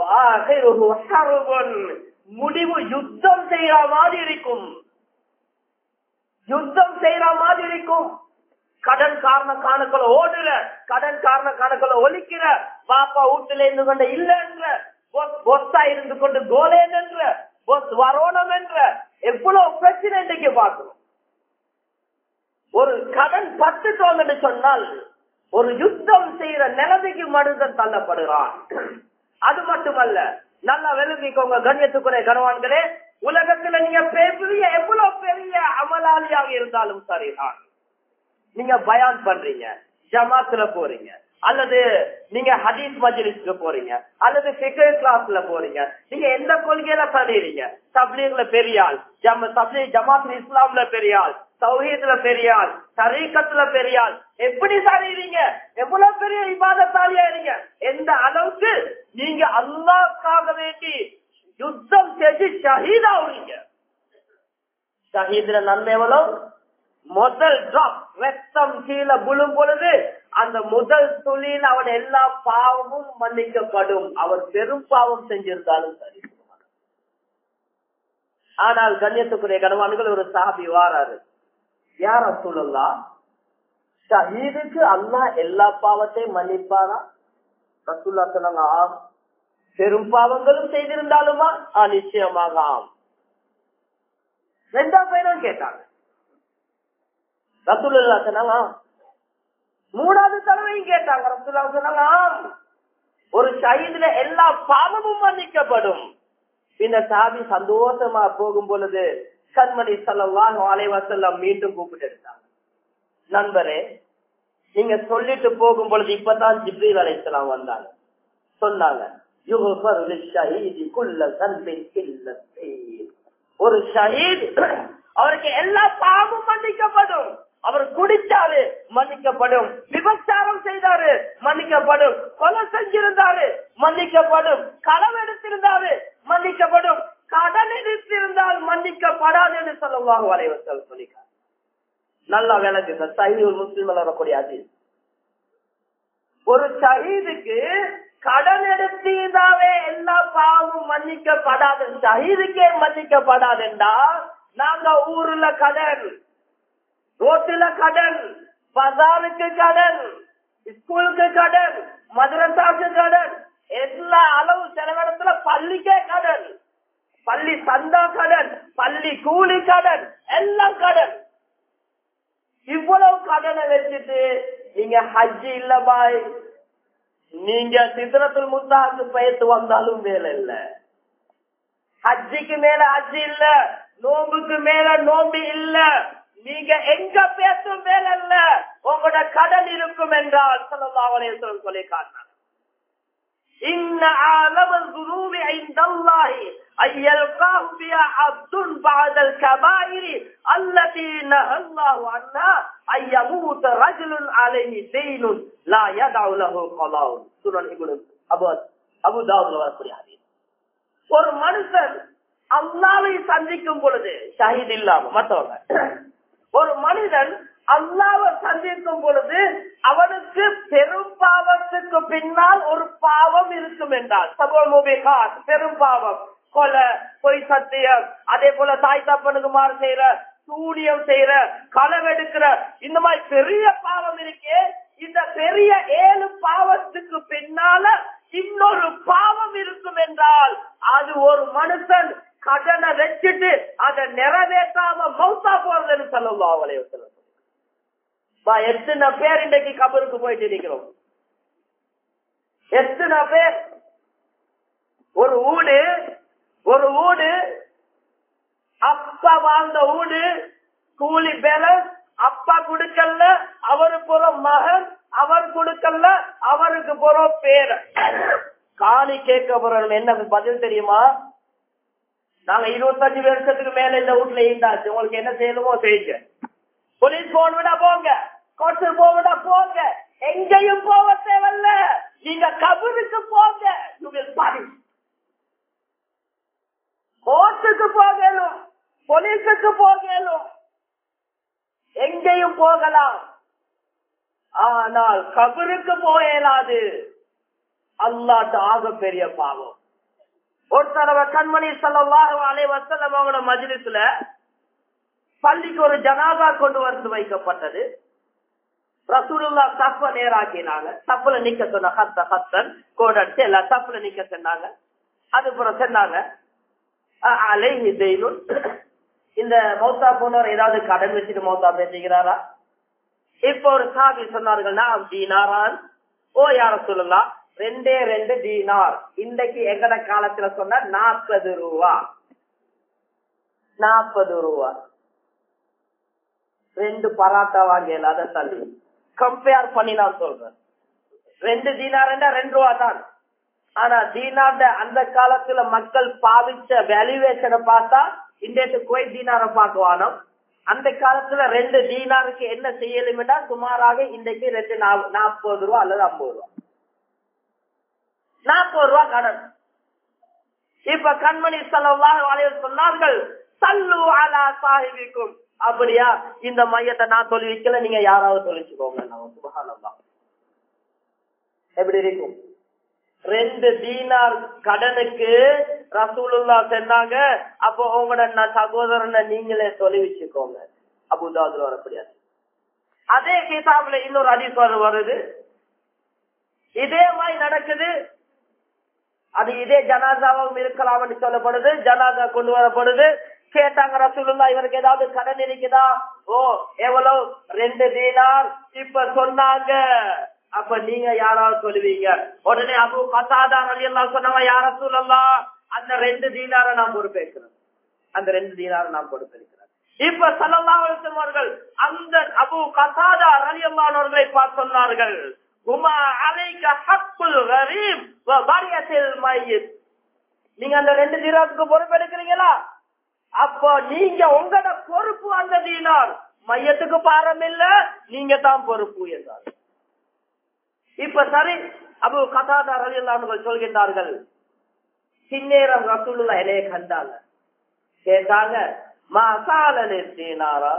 முடிவு யுத்தம் செய்யற மாதிரி இருக்கும், யுத்தம் செய்யற மாதிரி இருக்கும். கடன் காரண கணக்குல ஓடுற, கடன் காரண கணக்குல ஒலிக்கிற, பாப்பா வீட்டுல இருந்து கொண்டு இல்லைன்ற, பொஸ்தா இருந்து கொண்டு கோலேன் என்ற, பொஸ் வரோணம் என்ற எவ்வளவு பிரச்சனை இன்றைக்கு பார்க்கிறோம். ஒரு கடன் பத்து தோன்னு சொன்னால் ஒரு யுத்தம் செய்யற நிலைமைக்கு மனிதன் தள்ளப்படுகிறான். அது மட்டுமல்ல, நல்லா விளங்கிக்கோங்க கண்ணியத்துக்குரிய கணவான்களே, உலகத்துல நீங்க பெரிய எவ்வளவு பெரிய அமலாளியாக இருந்தாலும் சரிதான், நீங்க பயான் பண்றீங்க, ஜமாத்துல போறீங்க, அல்லது நீங்க ஹதீஸ் மஜ்லிஸ்க்கு போறீங்க, அல்லது ஃபிக்ஹ் கிளாஸ்ல போறீங்க, நீங்க எந்த கொள்கையில படிக்கிறீங்க, தப்லீக்ல பெரியாள், தப்லீக் ஜமாத் இஸ்லாம்ல பெரியாள், தௌஹீத்ல பெரியாள், தரீகத்துல பெரியாள், எப்படி சரிறீங்க, எவ்வளவு பெரிய இபாதத்தாலியா இருங்க, எந்த அளவுக்கு நீங்க அல்லாஹ்வுக்காக வேண்டி யுத்தம் செஞ்சு ஷஹீதாவுறீங்க. ஷஹீதுல நன்மை எவ்வளவு? முதல் டிராப் ரத்தம் கீழே விழும் பொழுது அந்த முதல் துளியில் அவன் எல்லா பாவமும் மன்னிக்கப்படும், அவர் பெரும் பாவம் செஞ்சிருந்தாலும் சரி. ஆனால் கண்ணியத்துக்குரிய கணவான்கள் ஒரு சாபி வாராரு, யார சொல்லலாம், ஷஹீதுக்கு அல்லாஹ் எல்லா பாவத்தையும் மன்னிப்பாரா? ரசூலுல்லாஹ் சொன்னாங்க, ஆம். பெரும் பாவங்களும் செய்திருந்தாலுமா? ஆ, நிச்சயமாக ஆம். ரெண்டாம் பையனும் கேட்டாங்க. ரசூலுல்லாஹ் சொன்னாங்க மூணாவது தடவையும் கேட்டாங்க. ரசூலுல்லாஹ் சொன்னாங்க, ஆம், ஒரு ஷஹீதுல எல்லா பாவமும் மன்னிக்கப்படும். இந்த சாபி சந்தோஷமா போகும் பொழுது கண்மணி ஸல்லல்லாஹு அலைஹி வஸல்லம் மீண்டும் கூப்பிட்டு எடுத்தாங்க. நண்பரே, நீங்க சொல்லிட்டு போகும் பொழுது இப்பதான் ஜிப்ரீல் அலைஹிஸ்ஸலாம் வந்தாங்க. சொன்னாங்க, ஒரு ஷஹீத் அவருக்கு எல்லா பாவமும் மன்னிக்கப்படும். அவர் குடிச்சாரு மன்னிக்கப்படும், விபச்சாரம் செய்தாரு மன்னிக்கப்படும், கொலை செஞ்சிருந்தாரு மன்னிக்கப்படும், களவு எடுத்திருந்தாரு மன்னிக்கப்படும், கடன் எடுத்திருந்தால் மன்னிக்கப்படாது என்று ஸல்லல்லாஹு அலைஹி வஸல்லம் சொல்லிட்டார். நல்லா விளங்குங்க, சஹீஹுல் முஸ்லிம்ல வரக்கூடிய ஹதீஸ். ஒரு ஷஹீதுக்கு கடன் எடுத்தீதாவே எல்லா பாவமும் மன்னிக்கப்படாது, ஷஹீதுக்கே மன்னிக்கப்படாதுண்டா நாங்க ஊர்ல கடன், ரோட்டில கடன், பஜாருக்கு கடன், ஸ்கூலுக்கு கடன், மதரசாக்கு கடன், எல்லா அளவு செலவிடத்துல பள்ளிக்கே கடன், பள்ளி சந்தா கடன், பள்ளி கூலி கடன், எல்லாம் கடன். இவ்வளவு கடனை வச்சுட்டு நீங்க ஹஜ்ஜி இல்ல பாய், நீங்க சித்ரத்துல் முன்தாஹுக்கு பயத்து வந்தாலும் வேலை இல்ல, ஹஜ்ஜிக்கு மேல ஹஜ்ஜி இல்ல, நோம்புக்கு மேல நோம்பு இல்ல, நீங்க எங்க பேசும் வேலை இல்ல, உங்களோட கடன் இருக்கும் என்றால் ஸல்லல்லாஹு அலைஹி வஸல்லம் சொல்லி காட்டினார். இன்ன ஆலமல் குரூபி இன்தல்லாஹி அய்யல்காஹு பிஹா அப்துன் பஅதல் கபாயிரி அல்லதி நஹல்லாஹு அன்ஹா அய்யமூத ரஜுலுன் அலைஹி தீனுன் லா யதஉ லஹு கலாஉ. சுனன் இப்னு அபூ அபூ தாவூத் வரக்கூடிய ஹதீஸ். ஒரு மனுஷன் அல்லாஹ்வை சந்திக்கும் பொழுது ஷஹீத் இல்லாம மத்தவங்க, ஒரு மனிதன் அல்லாஹ்வை சந்திக்கும் பொழுது அவனுக்கு பெரும் பாவத்துக்கு பின்னால் ஒரு பாவம் இருக்கும் என்றால் சபோமுபிகாத் பெரும் பாவம், கொலை, பொய் சத்தியம், அதே போல தாய் தப்பனுக்கு மாறு செய்யற, சூனியம் செய்யற, களவெடுக்கிற, இந்த மாதிரி பெரிய பாவம் இருக்கே. இந்த பெரிய ஏழு பாவத்துக்கு பின்னால இன்னொரு பாவம் இருக்கும் என்றால் அது ஒரு மனுஷன் கடனை வச்சுட்டு அதை நிறைவேற்றாம மௌத்தா போறதுன்னு ஸல்லல்லாஹு அலைஹி வஸல்லம். எத்தனை பேர் இன்றைக்கு கபருக்கு போயிட்டு இருக்கிறோம்? எத்தனை பேர்? ஒரு வீடு ஒரு வீடு அப்பா வாழ்ந்த வீடு, கூலி பேலன்ஸ் அப்பா கொடுக்கல, அவருக்கு போற மகன், அவர் கொடுக்கல, அவருக்கு போற பேர். காணி கேட்க போறோம். என்ன பதில் தெரியுமா? நாங்க இருபத்தஞ்சு வருஷத்துக்கு மேல இந்த வீட்டுல இருந்தாச்சு, உங்களுக்கு என்ன செய்யணுமோ செய்யுங்க. போலீஸ் போன் விட போங்க, கோர்ட்டு போவிட போங்க, எங்கேயும் போக தேவையில்ல, நீங்க கபருக்கு போங்க. கோர்ட்டுக்கு போகலும், போலீஸுக்கு போகலும், எங்கேயும் போகலாம். ஆனால் கபருக்கு போயலாது. அல்லாஹ் ஆக பெரிய பாவம். ஒரு தடவை கண்மணி ஸல்லல்லாஹு அலைஹி வஸல்லம் அவங்களோட மஜ்லிஸ்ல பள்ளிக்கு ஒரு ஜனாதா கொண்டு வந்து வைக்கப்பட்டது. ரசூலுல்லாஹ் சஃப நேராக்கினாங்க. சஃப்ல நிக்க சொன்ன ஹத்த ஹத்தன் கோடடிச்சு எல்லா சஃப்ல நிக்க சொன்னாங்க. அதுக்கப்புறம் சொன்னாங்க அலைஹி தைனுன், இந்த மௌத்தா போனவர் ஏதாவது கடன் வச்சுட்டு மௌத்தா பேசுகிறாரா? இப்ப ஒரு சாபி சொன்னார்கள், நான் தீனாரான். ஓ யார சொல்லலாம், ரெண்டே ரெண்டு தீனார். இன்றைக்கு எங்கட காலத்துல சொன்னா நாற்பது ரூபா நாற்பது ரூபா ரெண்டு பராட்டா வாங்கல. அதை தள்ளி கம்பேர் பண்ணி நான் சொல்றேன். ரெண்டு தீனார் ரெண்டு ரூபா தான். ஆனா தீனார் அந்த காலத்துல மக்கள் பாவிச்ச வேல்யூவேஷனை பார்த்தா இன்றைக்கு குவைத் தீனாரை பார்க்குவானோ. அந்த காலத்துல ரெண்டு தீனாருக்கு என்ன செய்யலும்னா சுமாராக இன்றைக்கு ரெண்டு நாற்பது ரூபா அல்லது ஐம்பது ரூபா நாற்பது ரூபா கடன். இப்ப கண்மணி ஸல்லல்லாஹு அலைஹி வஸல்லம் சொன்னார்கள், சல்லு அலா சாஹிபிக்கும். அப்படியா, இந்த மையத்தை நான் சொல்லி வைக்கல, நீங்க யாராவது சொல்லிச்சுக்கோங்க. சுப்ஹானல்லாஹ். எப்படி இருக்கும்? ரெண்டு தீனார் கடனுக்கு ரசூலுல்லாஹ் சொன்னாங்க, அப்போ உங்களோட சகோதரனை நீங்களே சொல்லி வச்சுக்கோங்க. அபூ தாவூத் வரக்கூடிய அதே கிதாபுல இன்னொரு ஹதீஸ் வருது, இதே மாதிரி நடக்குது. அது இதே ஜனாசாவும் இருக்கலாம் என்று சொல்லப்படுது. ஜனாசா கொண்டு வரப்படுது. கேட்டாங்க ரசூலுல்லாஹ், இவருக்கு ஏதாவது கடன் இருக்குதா? ஓ எவ்வளவு? ரெண்டு தீனார். இப்ப சொன்னாங்க, அப்ப நீங்க யாராவது சொல்லுவீங்க. உடனே அபூ கதாதா ரலியல்லாஹு சொன்னாங்க, யா ரசூலல்லாஹ், அந்த ரெண்டு தீனாரை நான் பொறுப்பேற்கிறேன், அந்த ரெண்டு தீனாரை நான் பொறுப்பேற்கிறேன். இப்ப ஸல்லல்லாஹு அலைஹி வஸல்லம் அவர்கள் அந்த அபூ கதாதா ரலியல்லாஹு அவர்களை பார்த்து சொன்னார்கள், உமா அலைக ஹக்குல் கரீம் வ பரியத்தில் மையித். நீங்க அந்த ரெண்டு தீனாருக்கு பொறுப்பெடுக்கிறீங்களா? அப்போ நீங்க உங்களோட பொறுப்பு அந்த தீனார், மையத்துக்கு பாரம் இல்ல, நீங்க தான் பொறுப்பு என்றார். இப்ப சரி, அபூ கதாதா ரலியல்லாஹு அன்ஹு சொல்கின்றார்கள், சின்னேரம் ரசூலுல்லாஹ் என்னைய கண்டாங்க, கேட்டாங்க, மா சாலல் தீனாரா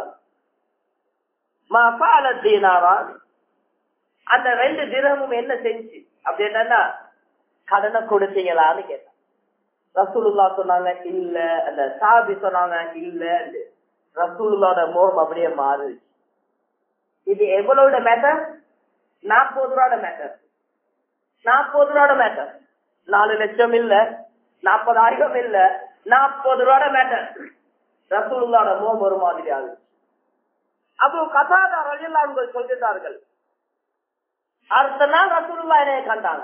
மா சால தீனாரா, அந்த ரெண்டு திரகமும் என்ன செஞ்சு அப்படின்னா கடனை கொடுத்தீங்களான்னு கேட்டாங்க. ரசூலுல்லாஹ் சொன்னாங்க இல்ல. அந்த சாபி சொன்னாங்க இல்ல. ரசூலுல்லாஹோட மோகம் அப்படியே மாறுச்சு. இது எவ்வளவு மேட்டர்? நாற்பது ரூபாயோட மேட்டர். நாற்பது ரூபாயோட மேட்டர். நாலு லட்சம் இல்ல, நாற்பதாயிரம் இல்ல, நாற்பது ரூபாயோட மேட்டர். ரசூலுல்லாஹோட மோகம் ஒரு மாதிரி ஆகுது. அபூ கதாதா ரலியல்லாஹு அன்ஹு சொல்கிறார்கள், அடுத்த நாள் ரசூலுல்லாஹ் என்னைய கண்டாங்க,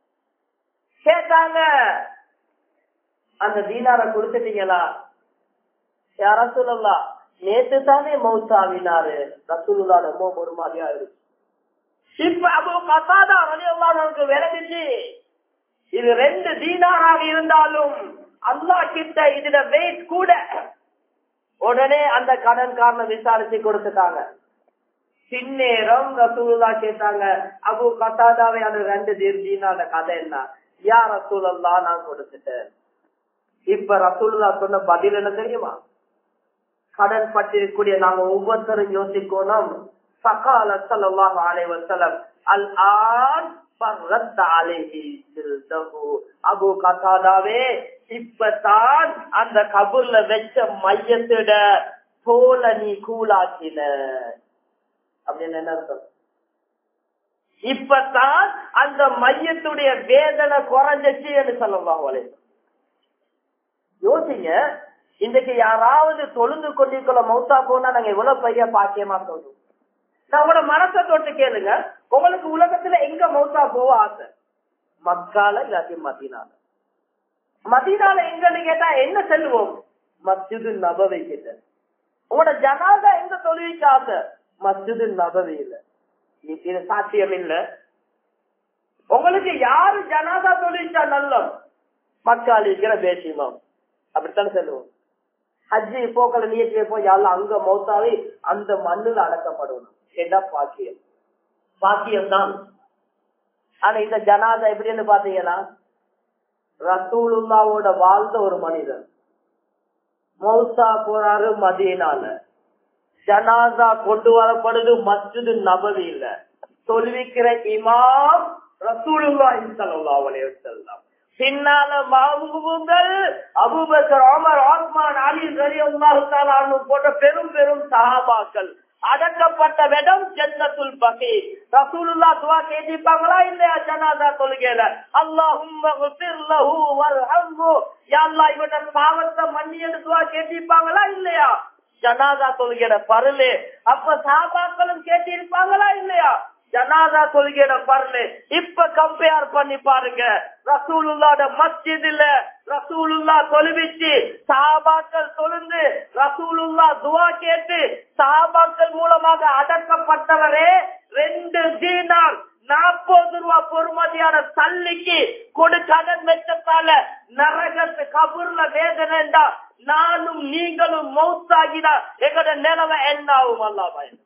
கேட்டாங்க, அந்த தீனாரை கொடுத்துட்டீங்களா? யா ரசூலல்லாஹ், நேத்து தானே மௌத்தாவினாரு. ரசூலுல்லாஹ் ரொம்ப ஒரு மாதிரியா இருக்கு. இப்ப அபூ கத்தாதா ரலியல்லாஹு அன்ஹுக்கு விளங்குச்சு, இது ரெண்டு தீனாராக இருந்தாலும் அல்லாஹ் கிட்ட இதுல வெயிட் கூட. உடனே அந்த கடன்காரனை விசாரிச்சு கொடுத்துட்டாங்க. பின்னேரம் ரசூலுல்லாஹ் கேட்டாங்க, அபூ கத்தாதாவே அந்த ரெண்டு தீனார கதை என்ன? யா ரசூலல்லாஹ் நான் கொடுத்துட்டேன். இப்ப ரசூலுல்லாஹ் சொன்ன பதில் என்ன தெரியுமா? கடன் பட்டிருக்கூடிய நாங்க ஒவ்வொருத்தரும் யோசிக்கணும். ஃபகால ஸல்லல்லாஹு அலைஹி வஸல்லம் அல் ஆன் ஃபரத் அலைஹி ஜில்தஹு. அபூ கத்தாதாவே இப்பதான் அந்த கபூர்ல வெச்ச மையத்தோட தோல நீ கூலாக்கின அப்படின்னு என்ன அர்த்தம்? இப்பதான் அந்த மையத்துடைய வேதனை குறைஞ்சிச்சு என்று ஸல்லல்லாஹு அலைஹி வஸல்லம். யோசிங்க, இன்றைக்கு யாராவது தொழுந்து கொண்டிருக்கிற மௌத்தா போனா நாங்க எவ்வளவு பெரிய பாக்கியமா சொல்றோம். நான் உங்களோட மனசை தொட்டு கேளுங்க, உங்களுக்கு உலகத்துல எங்க மௌத்தா போக ஆசை? மக்கால இல்லாட்டி மதீனால. மதீனால எங்கன்னு கேட்டா என்ன செல்வோம்? மஸ்ஜிது நபவி கிட்ட. உங்களோட ஜனாதா எங்க தொழுவிக்க ஆசை? மஸ்ஜிது நபவியில. இது சாத்தியம் இல்ல. உங்களுக்கு யாரு ஜனாதா தொழுவிச்சா நல்லம்? மக்கால இருக்கிற பேசிமாம். அப்படித்தானே செல்வோம். ஹஜ்ஜி போக்கல நீயத்து வைப்போம், யாரும் அங்க மௌத்தாவே அந்த மண்ணுல அடக்கப்படணும். கேட்டா பாக்கியம், பாக்கியம் தான். ஆனா இந்த ஜனாதா எப்படின்னு பாத்தீங்கன்னா, ரசூலுல்லாவோட வாழ்ந்த ஒரு மனிதன் மௌத்தா போறாரு மதீனால, ஜனாதா கொண்டு வரப்படுது மஸ்ஜிது நபவியில. தொழுவிக்கிற இமாம் ரசூலுல்லாஹி ஸல்லல்லாஹு அலைஹி வஸல்லம். பின்னால மாமுங்கள் அபூபக்கர், உமர், உஸ்மான், அலி ரலியல்லாஹு தஆலா அன்ஹு போன்ற பெரும் பெரும் சஹாபாக்கள் அடக்கப்பட்ட இடம் ஜன்னத்துல் பகீ. ரசூலுல்லாஹ் துஆ கேட்டிருப்பாங்களா இல்லையா ஜனாதா தொழுகையில? அல்லாஹும்ம ஃபிர் லஹு வர்ஹம்ஹு, யா அல்லாஹ் இவன பாவத்தை மன்னியன்னு துஆ கேட்டிருப்பாங்களா இல்லையா? ஜனாதா தொழுகையில பரலே. அப்ப சஹாபாக்களும் கேட்டிருப்பாங்களா இல்லையா? ஜனாதா தொழுகையில பரலே. இப்ப கம்பேர் பண்ணி பாருங்க, ரசூலுல்லாஹ்ட மஸ்ஜிதுல ரசூலுல்லாஹ் தொழுவிச்சு, சஹாபாக்கள் தொழுந்து, ரசூலுல்லாஹ் துஆ கேட்டு, சஹாபாக்கள் மூலமாக அடக்கப்பட்டவரே ரெண்டு தீனார் நாற்பது ரூபாய் பொறுமதியான தள்ளிக்கு கொடு கடன் வெச்சத்தால நரகத்து கபூர்ல வேதனைண்டா நானும் நீங்களும் மௌத்தாகினா எங்கட நிலைமை என்ன ஆகும்? அல்லாஹ் பயன்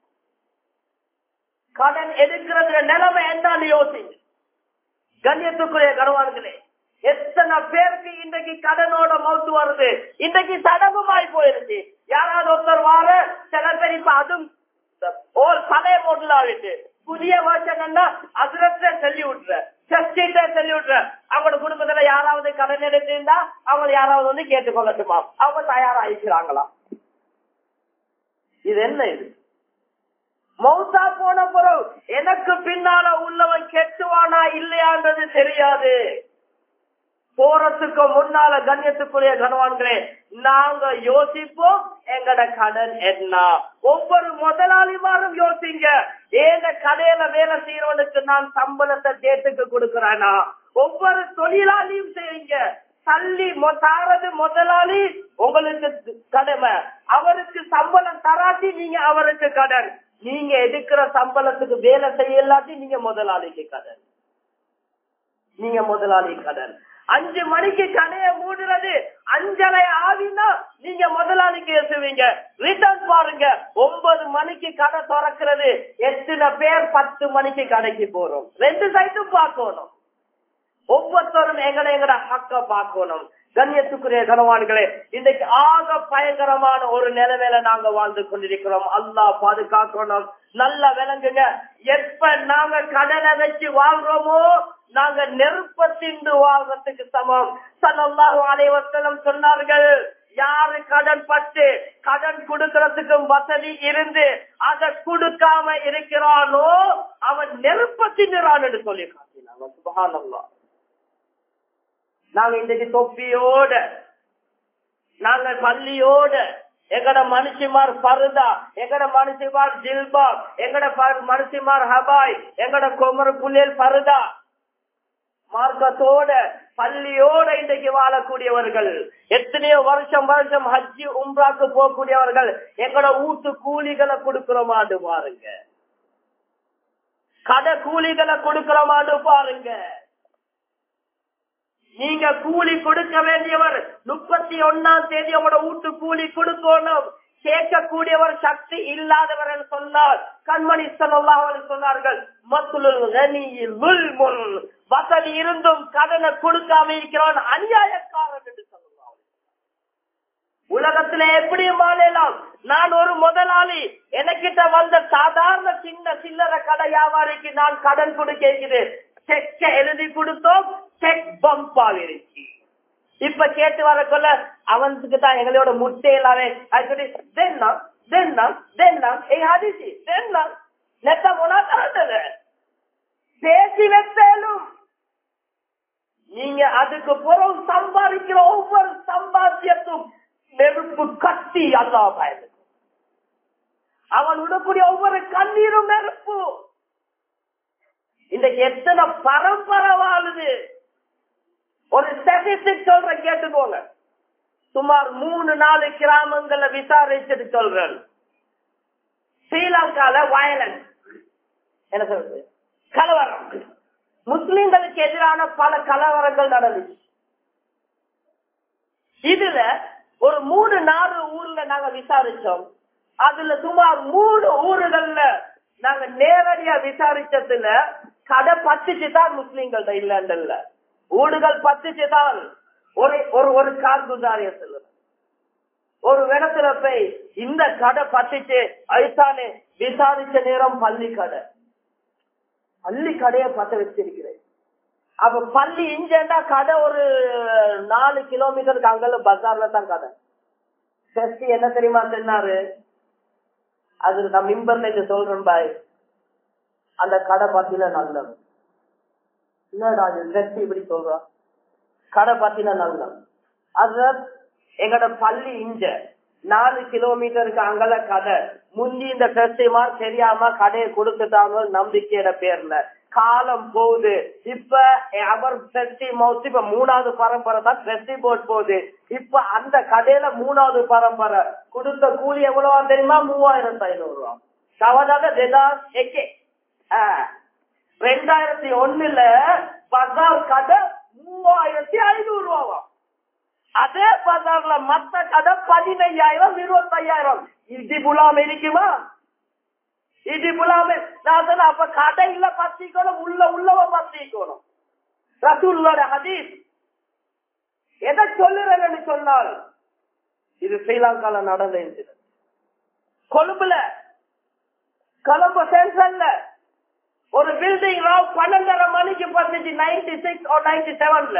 கடன் எடுக்கிறது நிலைமை என்னன்னு யோசிங்க. கண்ணியத்துக்குரிய கனவான்களே, எத்தனை பேருக்கு இன்றைக்கு கடனோட மௌத்து வருது? இன்றைக்கு சடங்குமாய் போயிருச்சு. யாராவது ஒருத்தர் வார சில பேர் இப்ப அதுவும் ஒரு பழைய மாடல் ஆகிட்டு புதிய வருஷன் அதிரத்தை சொல்லி விட்டுற, சஷ்டிட்ட சொல்லி விட்டுற. அவங்களோட குடும்பத்துல யாராவது கடன் எடுத்திருந்தா அவங்க யாராவது வந்து கேட்டுக்கொள்ளட்டுமா? அவங்க தயாராகிக்கிறாங்களா? இது என்ன? இது மௌத்தா போன பிறகு எனக்கு பின்னால உள்ளவன் கெட்டுவானா இல்லையான்றது தெரியாது. போறதுக்கு முன்னால கண்ணியத்துக்குரிய கனவான்களே, நாங்க யோசிப்போம் எங்கட கடன் என்ன. ஒவ்வொரு முதலாளிமாரும் யோசிங்க, ஏத கடையில வேலை செய்யறவனுக்கு நான் சம்பளத்தை தேட்டுக்கு கொடுக்கறானா? ஒவ்வொரு தொழிலாளியும் செய்யுங்க. தள்ளி தாரது முதலாளி, உங்களுக்கு கடமை. அவருக்கு சம்பளம் தராட்டி நீங்க அவருக்கு கடன். நீங்க எடுக்கிற சம்பளத்துக்கு வேலை செய்யலாட்டி நீங்க முதலாளிக்கு கடன். நீங்க முதலாளி கடன். அஞ்சு மணிக்கு கடையை மூடுறது அஞ்சரை ஆவினா நீங்க முதலாளிக்கு ஏசுவீங்க. ரிட்டர்ன் பாருங்க, ஒன்பது மணிக்கு கடை திறக்கிறது. எத்தனை பேர் பத்து மணிக்கு கடைக்கு போறோம்? ரெண்டு சைட்டும் பார்க்கணும். ஒவ்வொருத்தரும் எங்கட எங்கட ஹக்க பார்க்கணும். கண்ணியத்துக்குரிய கனவான்களே, இன்றைக்கு ஆக பயங்கரமான ஒரு நிலைமையில நாங்க வாழ்ந்து கொண்டிருக்கிறோம். அல்லாஹ் பாதுகாக்கணும். நல்லா விளங்குங்க, எப்ப நாங்க கடனை வச்சு வாழ்றோமோ நாங்க நெருப்பத்தின்று வாழ்றதுக்கு சமம். ஸல்லல்லாஹு அலைஹி வஸல்லம் சொன்னார்கள், யாரு கடன் பட்டு கடன் கொடுக்கறதுக்கும் வசதி இருந்து அதை கொடுக்காம இருக்கிறானோ அவன் நெருப்பத்தின்றான் என்று சொல்லி காட்டினாங்க. சுப்ஹானல்லாஹ். நாங்க இன்றைக்கு தொப்பியோட, நாங்க பள்ளியோட, எங்கட மனுஷிமார் பருதா, எங்கட மனுஷிமார் ஜில்பா, எங்கட மனுஷிமார் ஹபாய், எங்கட கொமர் புல்லேல் பருதா மார்க்கத்தோட பள்ளியோட இன்றைக்கு வாழக்கூடியவர்கள், எத்தனையோ வருஷம் வருஷம் ஹஜ்ஜி உம்ராக்கு போகக்கூடியவர்கள் எங்களோட வீட்டு கூலிகளை கொடுக்கிறோமாண்டு பாருங்க, கடை கூலிகளை கொடுக்கிறோமாண்டு பாருங்க. நீங்க கூலி கொடுக்க வேண்டியவர் முப்பத்தி ஒன்னாம் தேதி உங்களோட வீட்டு கூலி கொடுக்கணும். கேட்கக்கூடியவர் சக்தி இல்லாதவர் என்று சொன்னால் கண்மணி ஸல்லல்லாஹு அலைஹி சொன்னார்கள், மத்லுல் கனியில் ظلم, வசதி இருந்தும் கடனை கொடுக்காம இருக்கிறவன் அநியாயக்காரன் என்று சொல்லுவாங்க. உலகத்துல எப்படி மாறலாம்? நான் ஒரு முதலாளி, எனக்கிட்ட வந்த சாதாரண சின்ன சில்லறை கடை வியாபாரிக்கு நான் கடன் கொடுக்கிறேன், செக்க எழுதி கொடுத்தோம், செக் பம்ப் ஆகிருச்சு. இப்ப கேட்டு வரக்குள்ள அவனுக்கு தான் எங்களோட முட்டை எல்லாமே பேசி வைத்தாலும் நீங்க அதுக்கு புறம் சம்பாதிக்கிற ஒவ்வொரு சம்பாத்தியத்தும் நெருப்பு கட்டி அல்லா பயன், அவன் விடக்கூடிய ஒவ்வொரு கண்ணீரும் நெருப்பு. இன்றைக்கு எத்தனை பரம்பரை வாழுது. ஒரு ஸ்டாட்டிஸ்டிக் சொல்ற கேட்டுக்கோங்க. சுமார் மூணு நாலு கிராமங்களை விசாரிச்சுட்டு சொல்றேன். ஸ்ரீலங்கால வயலன்ஸ் என்ன சொல்றது, கலவரம், முஸ்லிம்களுக்கு எதிரான பல கலவரங்கள் நடந்துச்சு. இதுல ஒரு மூணு நாலு ஊர்ல நாங்க விசாரிச்சோம். அதுல சுமார் மூணு ஊர்கள்ல நாங்க நேரடியா விசாரிச்சதுல கடை பத்துச்சுதான் முஸ்லிம்கள்ட்ட இல்ல, ஊடுகள் பத்துச்சுதான். ஒரு ஒரு கார் குசாரிய சொல்லுங்க, ஒரு இடத்துல போய் இந்த கடை பத்துச்சு ஐசானே விசாரிச்ச நேரம் பள்ளி கடை, பள்ளி கடையை பத்த வச்சிருக்கிறேன். அப்ப பள்ளி இஞ்சா கடை ஒரு நாலு கிலோமீட்டருக்கு அங்கல பஜார்ல தான் கடை. சஸ்தி என்ன தெரியுமா சொன்னாரு, அது நான் மிம்பர்ல சொல்றேன் பாய், அந்த கடை பாத்தீங்கன்னா நல்லது. என்னடா இப்படி சொல்றா, கடை பாத்தீங்கன்னா நல்லது. அது எங்கட பள்ளி இஞ்ச நாலு கிலோமீட்டருக்கு அங்கல கடை, முந்தி இந்த டெஸ்டிமா தெரியாம கடையை கொடுத்துட்டாங்க நம்பிக்கையோட பேர்ல. காலம் போகுது, இப்ப அவர் டெஸ்டி மவுத்து இப்ப மூணாவது பரம்பரை தான் டெஸ்டி போட் போகுது. இப்ப அந்த கடையில மூணாவது பரம்பரை கொடுத்த கூலி எவ்வளவு தெரியுமா, மூவாயிரத்தி ஐநூறு ரூபா. ரெண்டாயிரத்தி ஒண்ணுல பஜார் கடை மூவாயிரத்தி ஐநூறு ரூபாவா. அதே பஜார்ல மத்த கடை பதினையாயிரம் இருபத்தி ஐயாயிரம். இடி புலாம இருக்குமா, இடி புலாம. நான் அப்ப கடையில பத்திக்கணும், உள்ள உள்ளவ பத்திக்கணும். ரசூலுல்லாஹி ஹதீஸ் எதை சொல்லுறேன்னு சொன்னால், இது ஸ்ரீலங்கால நடந்த இன்சிடென்ட். கொழும்புல கொழும்பு சென்ட்ரல்ல ஒரு பில்டிங் ராவ் பன்னெண்டரை மணிக்கு பத்துச்சு, நைன்டி சிக்ஸ் நைன்டி செவன்ல.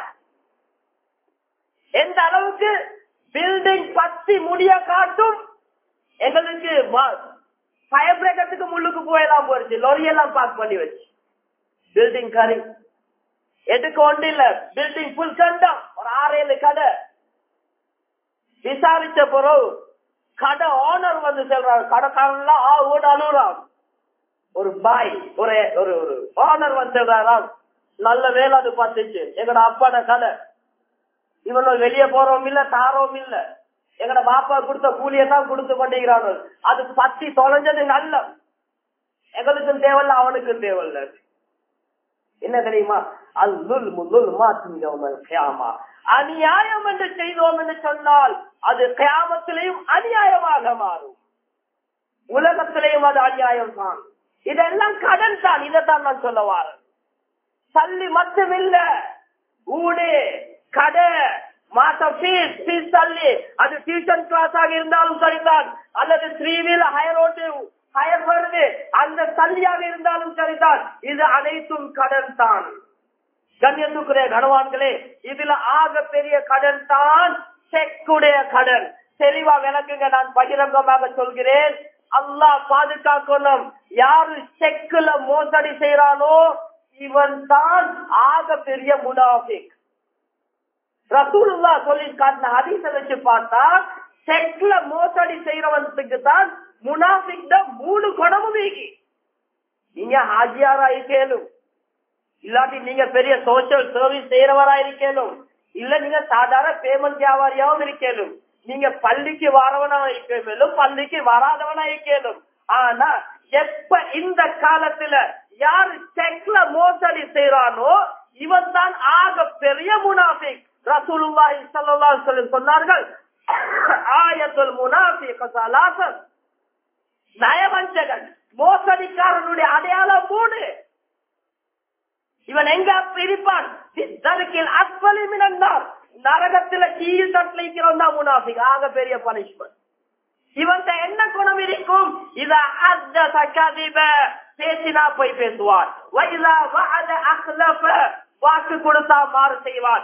எந்த அளவுக்கு பில்டிங் பத்தி முடிய காட்டும், எங்களுக்கு ஃபயர் பிரேக்கத்துக்கு முள்ளுக்கு போயெல்லாம் போயிடுச்சு, லொரியெல்லாம் பார்க் பண்ணி வச்சு. பில்டிங் கறி எதுக்கு ஒன்று இல்ல, பில்டிங் புல் கண்டம், ஒரு ஆறு ஏழு கடை. விசாரிச்ச பிறகு கடை ஓனர் வந்து சொல்றாரு, கடைக்காரன்லாம் ஆ ஓட அழுகுறான். ஒரு பாய் ஒரு ஒரு ஓனர் வந்து சொல்றாராம், நல்ல வேலை அது பார்த்துச்சு, எங்கட அப்பாட கடை, இவனும் வெளியே போறோம் இல்ல தாரோம் இல்ல, எங்கட பாப்பா கொடுத்த கூலியத்தான் கொடுத்து கொண்டிருக்கிறாங்க. அது பத்தி தொலைஞ்சது நல்ல, எங்களுக்கும் தேவையில்ல அவனுக்கும் தேவையில்ல. என்ன தெரியுமா, அல் மாத்தியாமா, அநியாயம் என்று செய்தோம் என்று சொன்னால் அது கியாமத்திலேயும் அநியாயமாக மாறும், உலகத்திலேயும் அது அநியாயம் தான். இதெல்லாம் கடன் தான். இதைத்தான் நான் சொல்ல வாரேன். சல்லி மட்டுமில்ல, ஊடு கடை மாசம் ஃபீஸ் ஃபீஸ் தள்ளி, அது டியூஷன் கிளாஸ் ஆக இருந்தாலும் சரிதான், அல்லது த்ரீவீல் ஹயர் ஓட்டு ஹயர் வருது அந்த தள்ளியாக இருந்தாலும் சரிதான், இது அனைத்தும் கடன் தான். கண்ணியத்துக்குரிய கனவான்களே, இதுல ஆக பெரிய கடன் தான் செக்குடைய கடன். தெளிவா விளக்குங்க, நான் பகிரங்கமாக சொல்கிறேன். அல்லாஹ் பாதுகாக்கணும். யாரு செக்குல மோசடி செய்யறானோ இவன் தான் ஆக பெரிய முனாஃபிக். ரசூலுல்லாஹ் சொல்லி காட்டின ஹதீஸை வச்சு பார்த்தா செக்ல மோசடி செய்யறவனுக்கு தான் முனாஃபிக் மூணு குணமும் வீங்கி. நீங்க ஹாஜியாரா இருக்கேனும், இல்லாட்டி நீங்க பெரிய சோசியல் சர்வீஸ் செய்யறவரா இருக்கலும், இல்ல நீங்க சாதாரண பேமெண்ட் வியாபாரியாவும் இருக்கலும், நீங்க பள்ளிக்கு வரவனா இருக்கலும், பள்ளிக்கு வராதவனா இருக்கலும். ஆனா எப்ப இந்த காலத்துல யாரு செக்ல மோசடி செய்யறானோ இவன் தான் ஆக பெரிய முனாஃபிக். ரசூலுல்லாஹி ஸல்லல்லாஹு அலைஹி வஸல்லம் சொன்னார்கள், ஆயத்துல் முனாஃபிக் ஸலாஸன், நயவஞ்சகன் மோசடிக்காரனுடைய அடையாளம் மூணு. இவன் எங்க இருப்பான்? நரகத்துல கீழ் தட்டில் இருக்கிறவன் தான் முனாஃபிக். ஆக பெரிய பனிஷ்மெண்ட். இவன் என்ன குணம் இருக்கும்? இத பேசினா போய் பேசுவான், வாக்கு கொடுத்தா மாறு செய்வான்,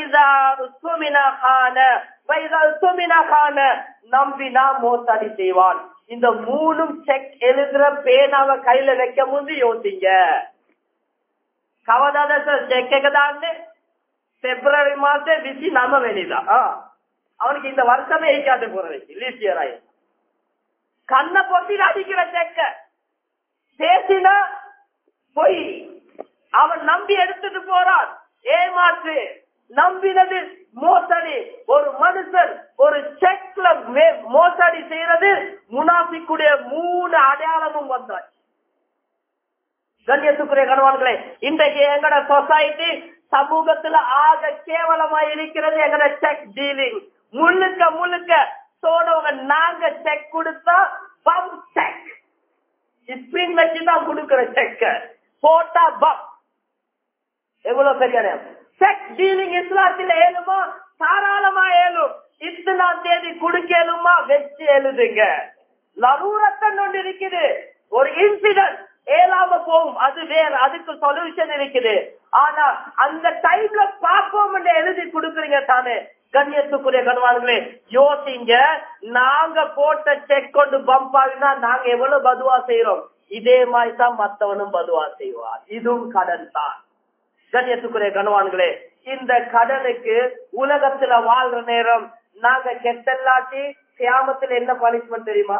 நம்பினா மோசடி செய்வான். இந்த மூணும் செக் எழுதுற பேனாவை கையில வைக்க முந்தி யோசிங்க. கவதாத செக்கதான்னு பிப்ரவரி மாசம் விசி நம்ம வெளிதான் அவனுக்கு இந்த வருஷமே இருக்காது போறதுக்கு லீசியர் ஆயி கண்ணை பொத்தி அடிக்கிற செக்க பேசினா போய் அவன் நம்பி எடுத்துட்டு போறான். ஏமாற்று, நம்பினது மோசடி. ஒரு மனுஷன் ஒரு செக்ல மோசடி செய்யறது முனாஃபிக்குடைய மூணு அடையாளமும் வந்தாச்சு. கண்ணியத்துக்குரிய கணவான்களே, இன்றைக்கு எங்கட சொசைட்டி சமூகத்துல ஆக கேவலமா இருக்கிறது எங்கட செக் டீலிங். முழுக்க முழுக்க சோனவங்க நாங்க செக் கொடுத்தா பம் செக் ஸ்பிரிங் வச்சுதான் கொடுக்கிற செக்க போட்டா பம். எவ்வளவு பெரிய செக் டீலிங் இஸ்லாத்தில் ஏழுமா? தாராளமா ஏழும். இத்தனாம் தேதி குடுக்கலுமா வச்சு எழுதுங்க. லரூரத்தன் ஒன்று இருக்குது, ஒரு இன்சிடென்ட் ஏலாம போகும், அது வேற, அதுக்கு சொல்யூஷன் இருக்குது. ஆனா அந்த டைம்ல பாப்போம் எழுதி கொடுக்குறீங்க தானே. கண்ணியத்துக்குரிய கணவான்களே, யோசிங்க. நாங்க போட்ட செக் கொண்டு பம்ப் ஆகினா நாங்க எவ்வளவு பதுவா செய்யறோம், இதே மாதிரி தான் மத்தவனும் பதுவா செய்வார். இதுவும் கடன் தான். கண்ணியத்துக்குரிய கணவான்களே, இந்த கடனுக்கு உலகத்துல வாழ்ற நேரம் நாங்க கெட்டல்லாட்டி கியாமத்துல என்ன பனிஷ்மெண்ட் தெரியுமா?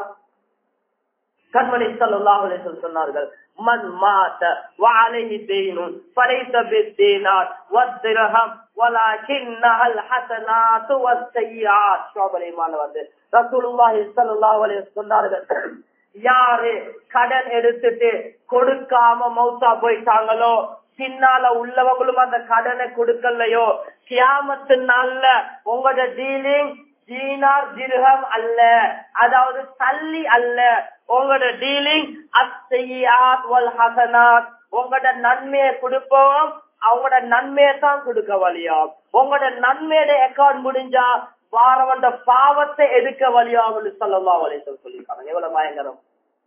கண்மணி ஸல்லல்லாஹு அலைஹி வஸல்லம் சொன்னார்கள், மன் மாத வஅலைஹி தீனுன் ஃபலைஸ பித்தீனார் வத்திர்ஹம் வலகின்னஹல் ஹஸனாத்து வஸ்ஸய்யாத். ஷோபலைமான வந்து ரசூலுல்லாஹி ஸல்லல்லாஹு அலைஹி வஸல்லம் சொன்னார்கள், யாரு கடன் எடுத்துட்டு கொடுக்காம மௌத்தா போயிட்டாங்களோ, பின்னால உள்ளவங்களும் அந்த கடனை கொடுக்கலையோ, கியாமத்து நாள்ல உங்களோட டீலிங் தீனார் திர்ஹம் அல்ல, அதாவது தள்ளி அல்ல. உங்களோட டீலிங் அஸ்ஸய்யாத் வல் ஹஸனாத். உங்களோட நன்மையை கொடுப்போம், அவங்களோட நன்மையை தான் கொடுக்க வழியாம். உங்களோட நன்மையோட அக்கௌண்ட் முடிஞ்சா வாரவண்ட பாவத்தை எடுக்க வழியாகும் ஸல்லல்லாஹு அலைஹி வஸல்லம் சொல்லிருக்காங்க. எவ்வளவு பயங்கரம்.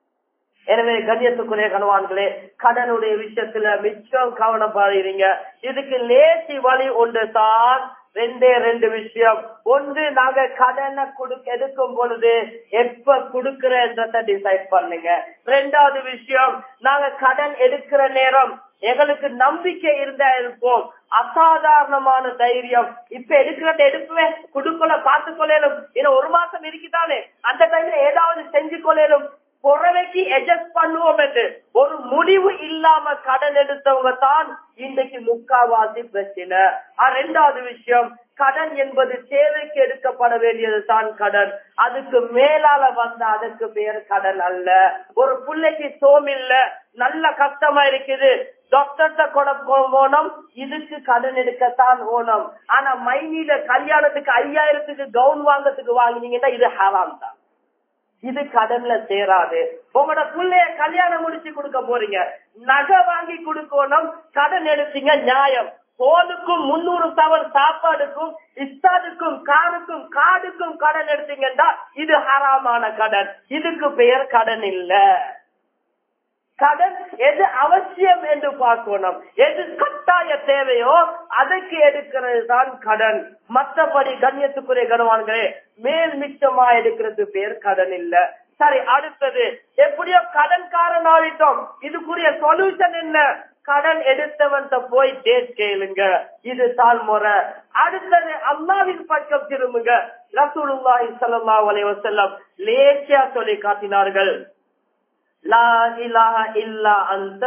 எனவே கண்ணியத்துக்குரிய கணவான்களே, கடனுடைய விஷயத்துல மிச்சம் கவனப்படுறீங்க. இதுக்கு லேசி வழி ஒன்று தான். ரெண்டே ரெண்டு விஷயம். ஒன்று, நாங்க கடனை கொடுக்க எடுக்கும் பொழுது எப்ப கொடுக்கிறன்றத டிசைட் பண்ணுங்க. ரெண்டாவது விஷயம், நாங்க கடன் எடுக்கிற நேரம் எங்களுக்கு நம்பிக்கை இருந்தா இருப்போம், அசாதாரணமான தைரியம். இப்ப எடுக்கிறத எடுப்புவேன், கொடுக்கல பார்த்து கொள்ளலும், ஏன்னா ஒரு மாசம் இருக்குதானே, அந்த டைம்ல ஏதாவது செஞ்சு கொள்ளலும், புறவைக்கு அட்ஜஸ்ட் பண்ணுவோம் என்று ஒரு முடிவு இல்லாம கடன் எடுத்தவங்க தான் இன்றைக்கு முக்காவாசி பிரச்சனை. ரெண்டாவது விஷயம், கடன் என்பது தேவைக்கு எடுக்கப்பட வேண்டியது தான் கடன். அதுக்கு மேலால வந்த அதுக்கு பேர் கடன் அல்ல. ஒரு பிள்ளைக்கு சோமில்ல, நல்ல கஷ்டமா இருக்குது, டாக்டர்கிட்ட கொட போனோம், இதுக்கு கடன் எடுக்கத்தான் ஓணும். ஆனா மைனில கல்யாணத்துக்கு ஐயாயிரத்துக்கு கவுன் வாங்கறதுக்கு வாங்கினீங்கன்னா இது ஹராம் தான், இது கடன்ல சேராது. உங்களோட பிள்ளைய கல்யாணம் முடிச்சு கொடுக்க போறீங்க, நகை வாங்கி கொடுக்கணும், கடன் எடுத்தீங்க நியாயம். போனுக்கும் முன்னூறு சவன் சாப்பாடுக்கும் இஸ்தாதுக்கும் காருக்கும் காடுக்கும் கடன் எடுத்தீங்கன்னா இது ஹராமான கடன். இதுக்கு பெயர் கடன் இல்ல. கடன் எது அவசியம் என்று பார்க்கணும், எது கட்டாய தேவையோ அதுக்கு எடுக்கிறது தான் கடன். மற்றபடி கண்ணியத்துக்குரிய கனவான்களே, மேல் மிச்சமா எடுக்கிறது பேர் கடன் இல்ல. சரி, அடுத்தது, எப்படியோ கடன்காரன் ஆகிட்டோம், இதுக்குரிய சொல்யூஷன் என்ன? கடன் எடுத்தவன் போய் டேட் கேளுங்க, இது தான் முறை. அடுத்தது, அல்லாஹ்வின் பக்கம் திரும்புங்க. ரசூலுல்லாஹி ஸல்லல்லாஹு அலைஹி வஸல்லம் லேசியா சொல்லி காட்டினார்கள், லா இலாஹ இல்லா அன்த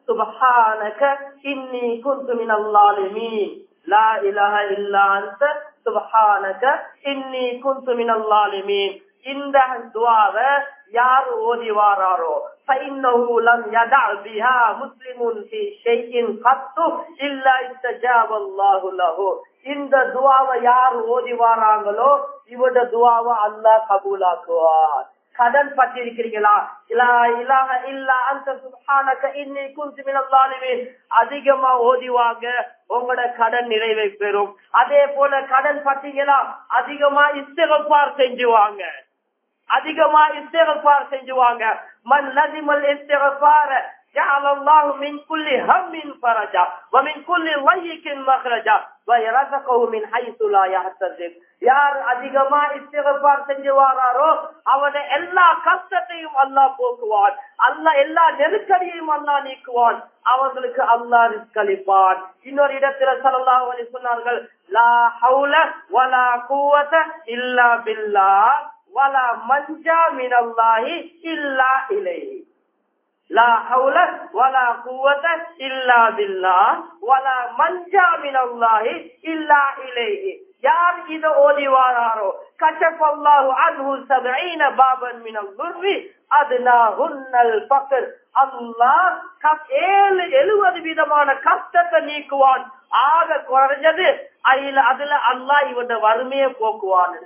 சுப்ஹானக இன்னி குன்து மினல் ஸாலிமீன் லா இலாஹா இல்லா அன்த சுப்ஹானக இன்னி குன்து மினல் ஸாலிமீன். இந்த துஆவை யார் ஓதி வாராரோ ஃபைன்னஹு லம் யதா பிஹா முஸ்லிமுன் ஃபீ ஷைஇன் கத்து இல்லா இஸ்தஜாபல்லாஹு லஹு. இந்த துஆவை யார் ஓதி வாராங்களோ இவட துஆவை அல்லாஹ் கபூலாக்குவார். கடன் பற்றி இருக்கிறீங்களா? லா இலாஹா இல்லா அன்த சுப்ஹானக இன்னி குன்து மினல் ஸாலிமீன் அதிகமா ஓதிவாங்க, உங்களோட கடன் நிறைவை பெறும். அதே போல கடன் பற்றீங்களா? அதிகமா இஸ்திக்ஃபார் செஞ்சுவாங்க, அதிகமா இஸ்திக்ஃபார் செஞ்சுவாங்க. மன் லஸிமல் இஸ்திக்ஃபார ஜஅல அல்லாஹு மின் குல்லி ஹம்மின் ஃபரஜா வ மின் குல்லி ضيقின் மக்ரஜா வ யர்ஸுகு மின் ஹைது லா யஹ்தஸிப். யார் அதிகமா இஸ்திக்ஃபார் செஞ்சுவாரோ அவன எல்லா கஷ்டத்தையும் அல்லாஹ் போக்குவான், அல்லாஹ் எல்லா நெருக்கடியையும் அல்லாஹ் நீக்குவான், அவர்களுக்கு அல்லாஹ் ரிஸ்க் அளிப்பான். இன்னொரு இடத்துல ஸல்லல்லாஹு அலைஹி சொன்னார்கள், லா ஹவுல வலா குவத இல்லா பில்லாஹ் வலா மன்ஜா மினல்லாஹி இல்லா இலைஹி. லா ஹவுல வலா குவத இல்லா பில்லாஹ் வலா மன்ஜா மினல்லாஹி இல்லா இலைஹி. யார் இத ஓதிவாரோ கஷஃபல்லாஹு அன்ஹு சபஈன பாபன் மினல் துர்ரி அத்னாஹுன்னல் ஃபக்ர். அல்லாஹ் ஏழு எழுபது விதமான கஷ்டத்தை நீக்குவான், ஆக குறைஞ்சது அதுல அல்லாஹ் இவட வறுமையை போக்குவான்.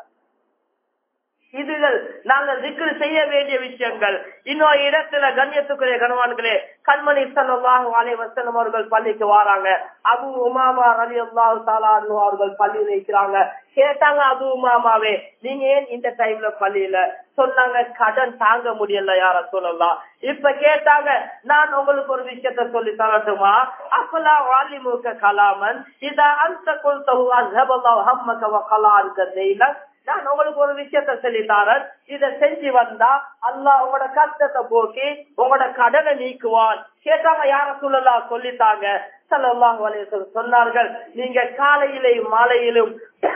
இதுகள் நாங்கள் திக்ர் செய்ய வேண்டிய விஷயங்கள். இன்னொரு இடத்துல கண்ணியத்துக்குரிய கணவான்களே, கண்மணி ஸல்லல்லாஹு அலைஹி வஸல்லம் அவர்கள் பள்ளிக்கு வராங்க. அபூ உமாமா ரலியல்லாஹு தஆலா அன்ஹு அவர்கள் பள்ளியில இருக்கிறாங்க. கேட்டாங்க, அபூ உமாமாவே நீங்க ஏன் இந்த டைம்ல பள்ளியில? சொன்னாங்க, கடன் தாங்க முடியல யா ரசூலல்லாஹ். இப்ப கேட்டாங்க, நான் உங்களுக்கு ஒரு விஷயத்த சொல்லி தரட்டுமா? அஃபலா வலிமுக கலாமன் இதா அன்த குல்தஹு அஸ்ஹபல்லாஹு ஹம்மக வ கலா அன்க தைலக். நான் உங்களுக்கு ஒரு விஷயத்த சொல்லித்தாரன், இத செஞ்சு வந்தா அல்லாஹ் உங்களோட கஷ்டத்தை போக்கி உங்களோட கடனை நீக்குவான். கேட்டாங்க, யா ரசூலல்லாஹ் சொல்லித்தாங்க. ஸல்லல்லாஹு அலைஹி வஸல்லம் சொன்னார்கள், நீங்க காலையிலும் மாலையிலும்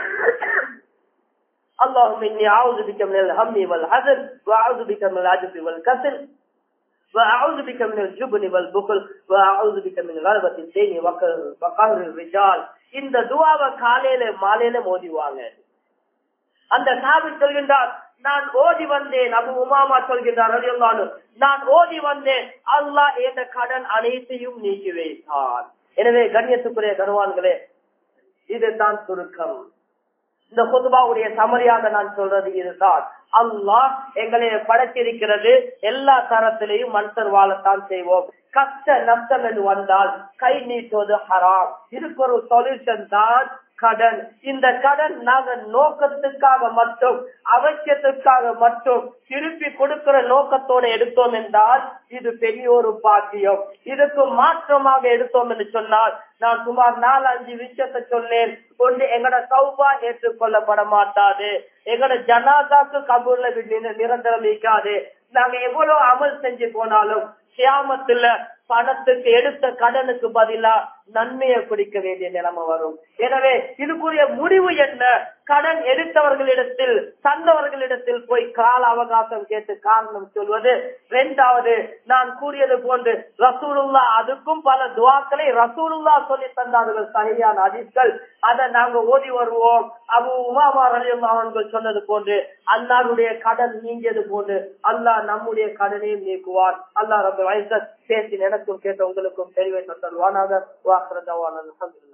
அல்லாஹும்ம இன்னி அஊது பிக மினல் ஹம்மி வல் ஹஸன் வ அஊது பிக மினல் அஜ்பி வல் கஸல் வ அஊது பிக மினல் ஜுப்னி வல் புக்ல் வ அஊது பிக மின் கலபத்தின் தைனி வ கஹ்ரில் ரிஜால். இந்த துஆவை காலையில மாலையில ஓதிவாங்க. அந்த சாபி சொல்கின்றார், நான் ஓதி வந்தேன். அபூ உமாமா சொல்கின்றார் ரலியல்லாஹு அன்ஹு, நான் ஓதி வந்தேன், அல்லாஹ் என்ற கடன் அனைத்தையும் நீக்கி வைத்தான். எனவே கண்ணியத்துக்குரிய கனவான்களே, இதுதான் சுருக்கம். இந்த குதுபாவுடைய சமரியாக நான் சொல்றது இதுதான். அல்லாஹ் எங்களை படைத்திருக்கிறது எல்லா தரத்திலையும் மனுஷர் வாழத்தான் செய்வோம். கஷ்ட நஷ்டம் என்று வந்தால் கை நீட்டுவது ஹராம். இதுக்கு ஒரு சொல்யூஷன் தான் கடன். இந்த கடன் நாங்க நோக்கத்துக்காக மட்டும் அவசியத்துக்காக மட்டும் திருப்பி கொடுக்கிற நோக்கத்தோடு எடுத்தோம் என்றால் இது பெரிய ஒரு பாக்கியம். இதுக்கு மாற்றமாக எடுத்தோம் என்று சொன்னால், நான் சுமார் நாலு அஞ்சு விஷயத்தை சொன்னேன். ஒன்று, எங்கட தௌபா ஏற்றுக்கொள்ளப்பட மாட்டாது, எங்கட ஜனாதாக்கு கபூர்ல நிரந்தரம் இருக்காது. நாங்க எவ்வளவு அமல் செஞ்சு போனாலும் கியாமத்துல பணத்துக்கு எடுத்த கடனுக்கு பதிலா நன்மையை குடிக்க வேண்டிய நிலைமை வரும். எனவே இதுக்குரிய முடிவு என்ன? கடன் எடுத்தவர்களிடத்தில் தந்தவர்களிடத்தில் போய் கால அவகாசம் கேட்டு காரணம் சொல்வது. இரண்டாவது, நான் கூறியது போன்று ரசூலுல்லாஹ் அதுக்கும் பல துஆக்களை ரசூலுல்லாஹ் சொல்லி தந்தார்கள், சஹீஹான ஹதீஸ்கள். அதை நாங்க ஓதி வருவோம். அபூ உமாமா ரலியல்லாஹு அன்ஹு சொன்னது போன்று அல்லாஹ்வுடைய கடன் நீங்கியது போன்று அல்லாஹ் நம்முடைய கடனையும் நீக்குவார். அல்லாஹ் ரப்பல் இஸ்ஸத் பேசி எனக்கும் கேட்ட உங்களுக்கும் தெளிவை தருவானாக. வாஹிரு தஅவானா அல்ஹம்துலில்லாஹ்.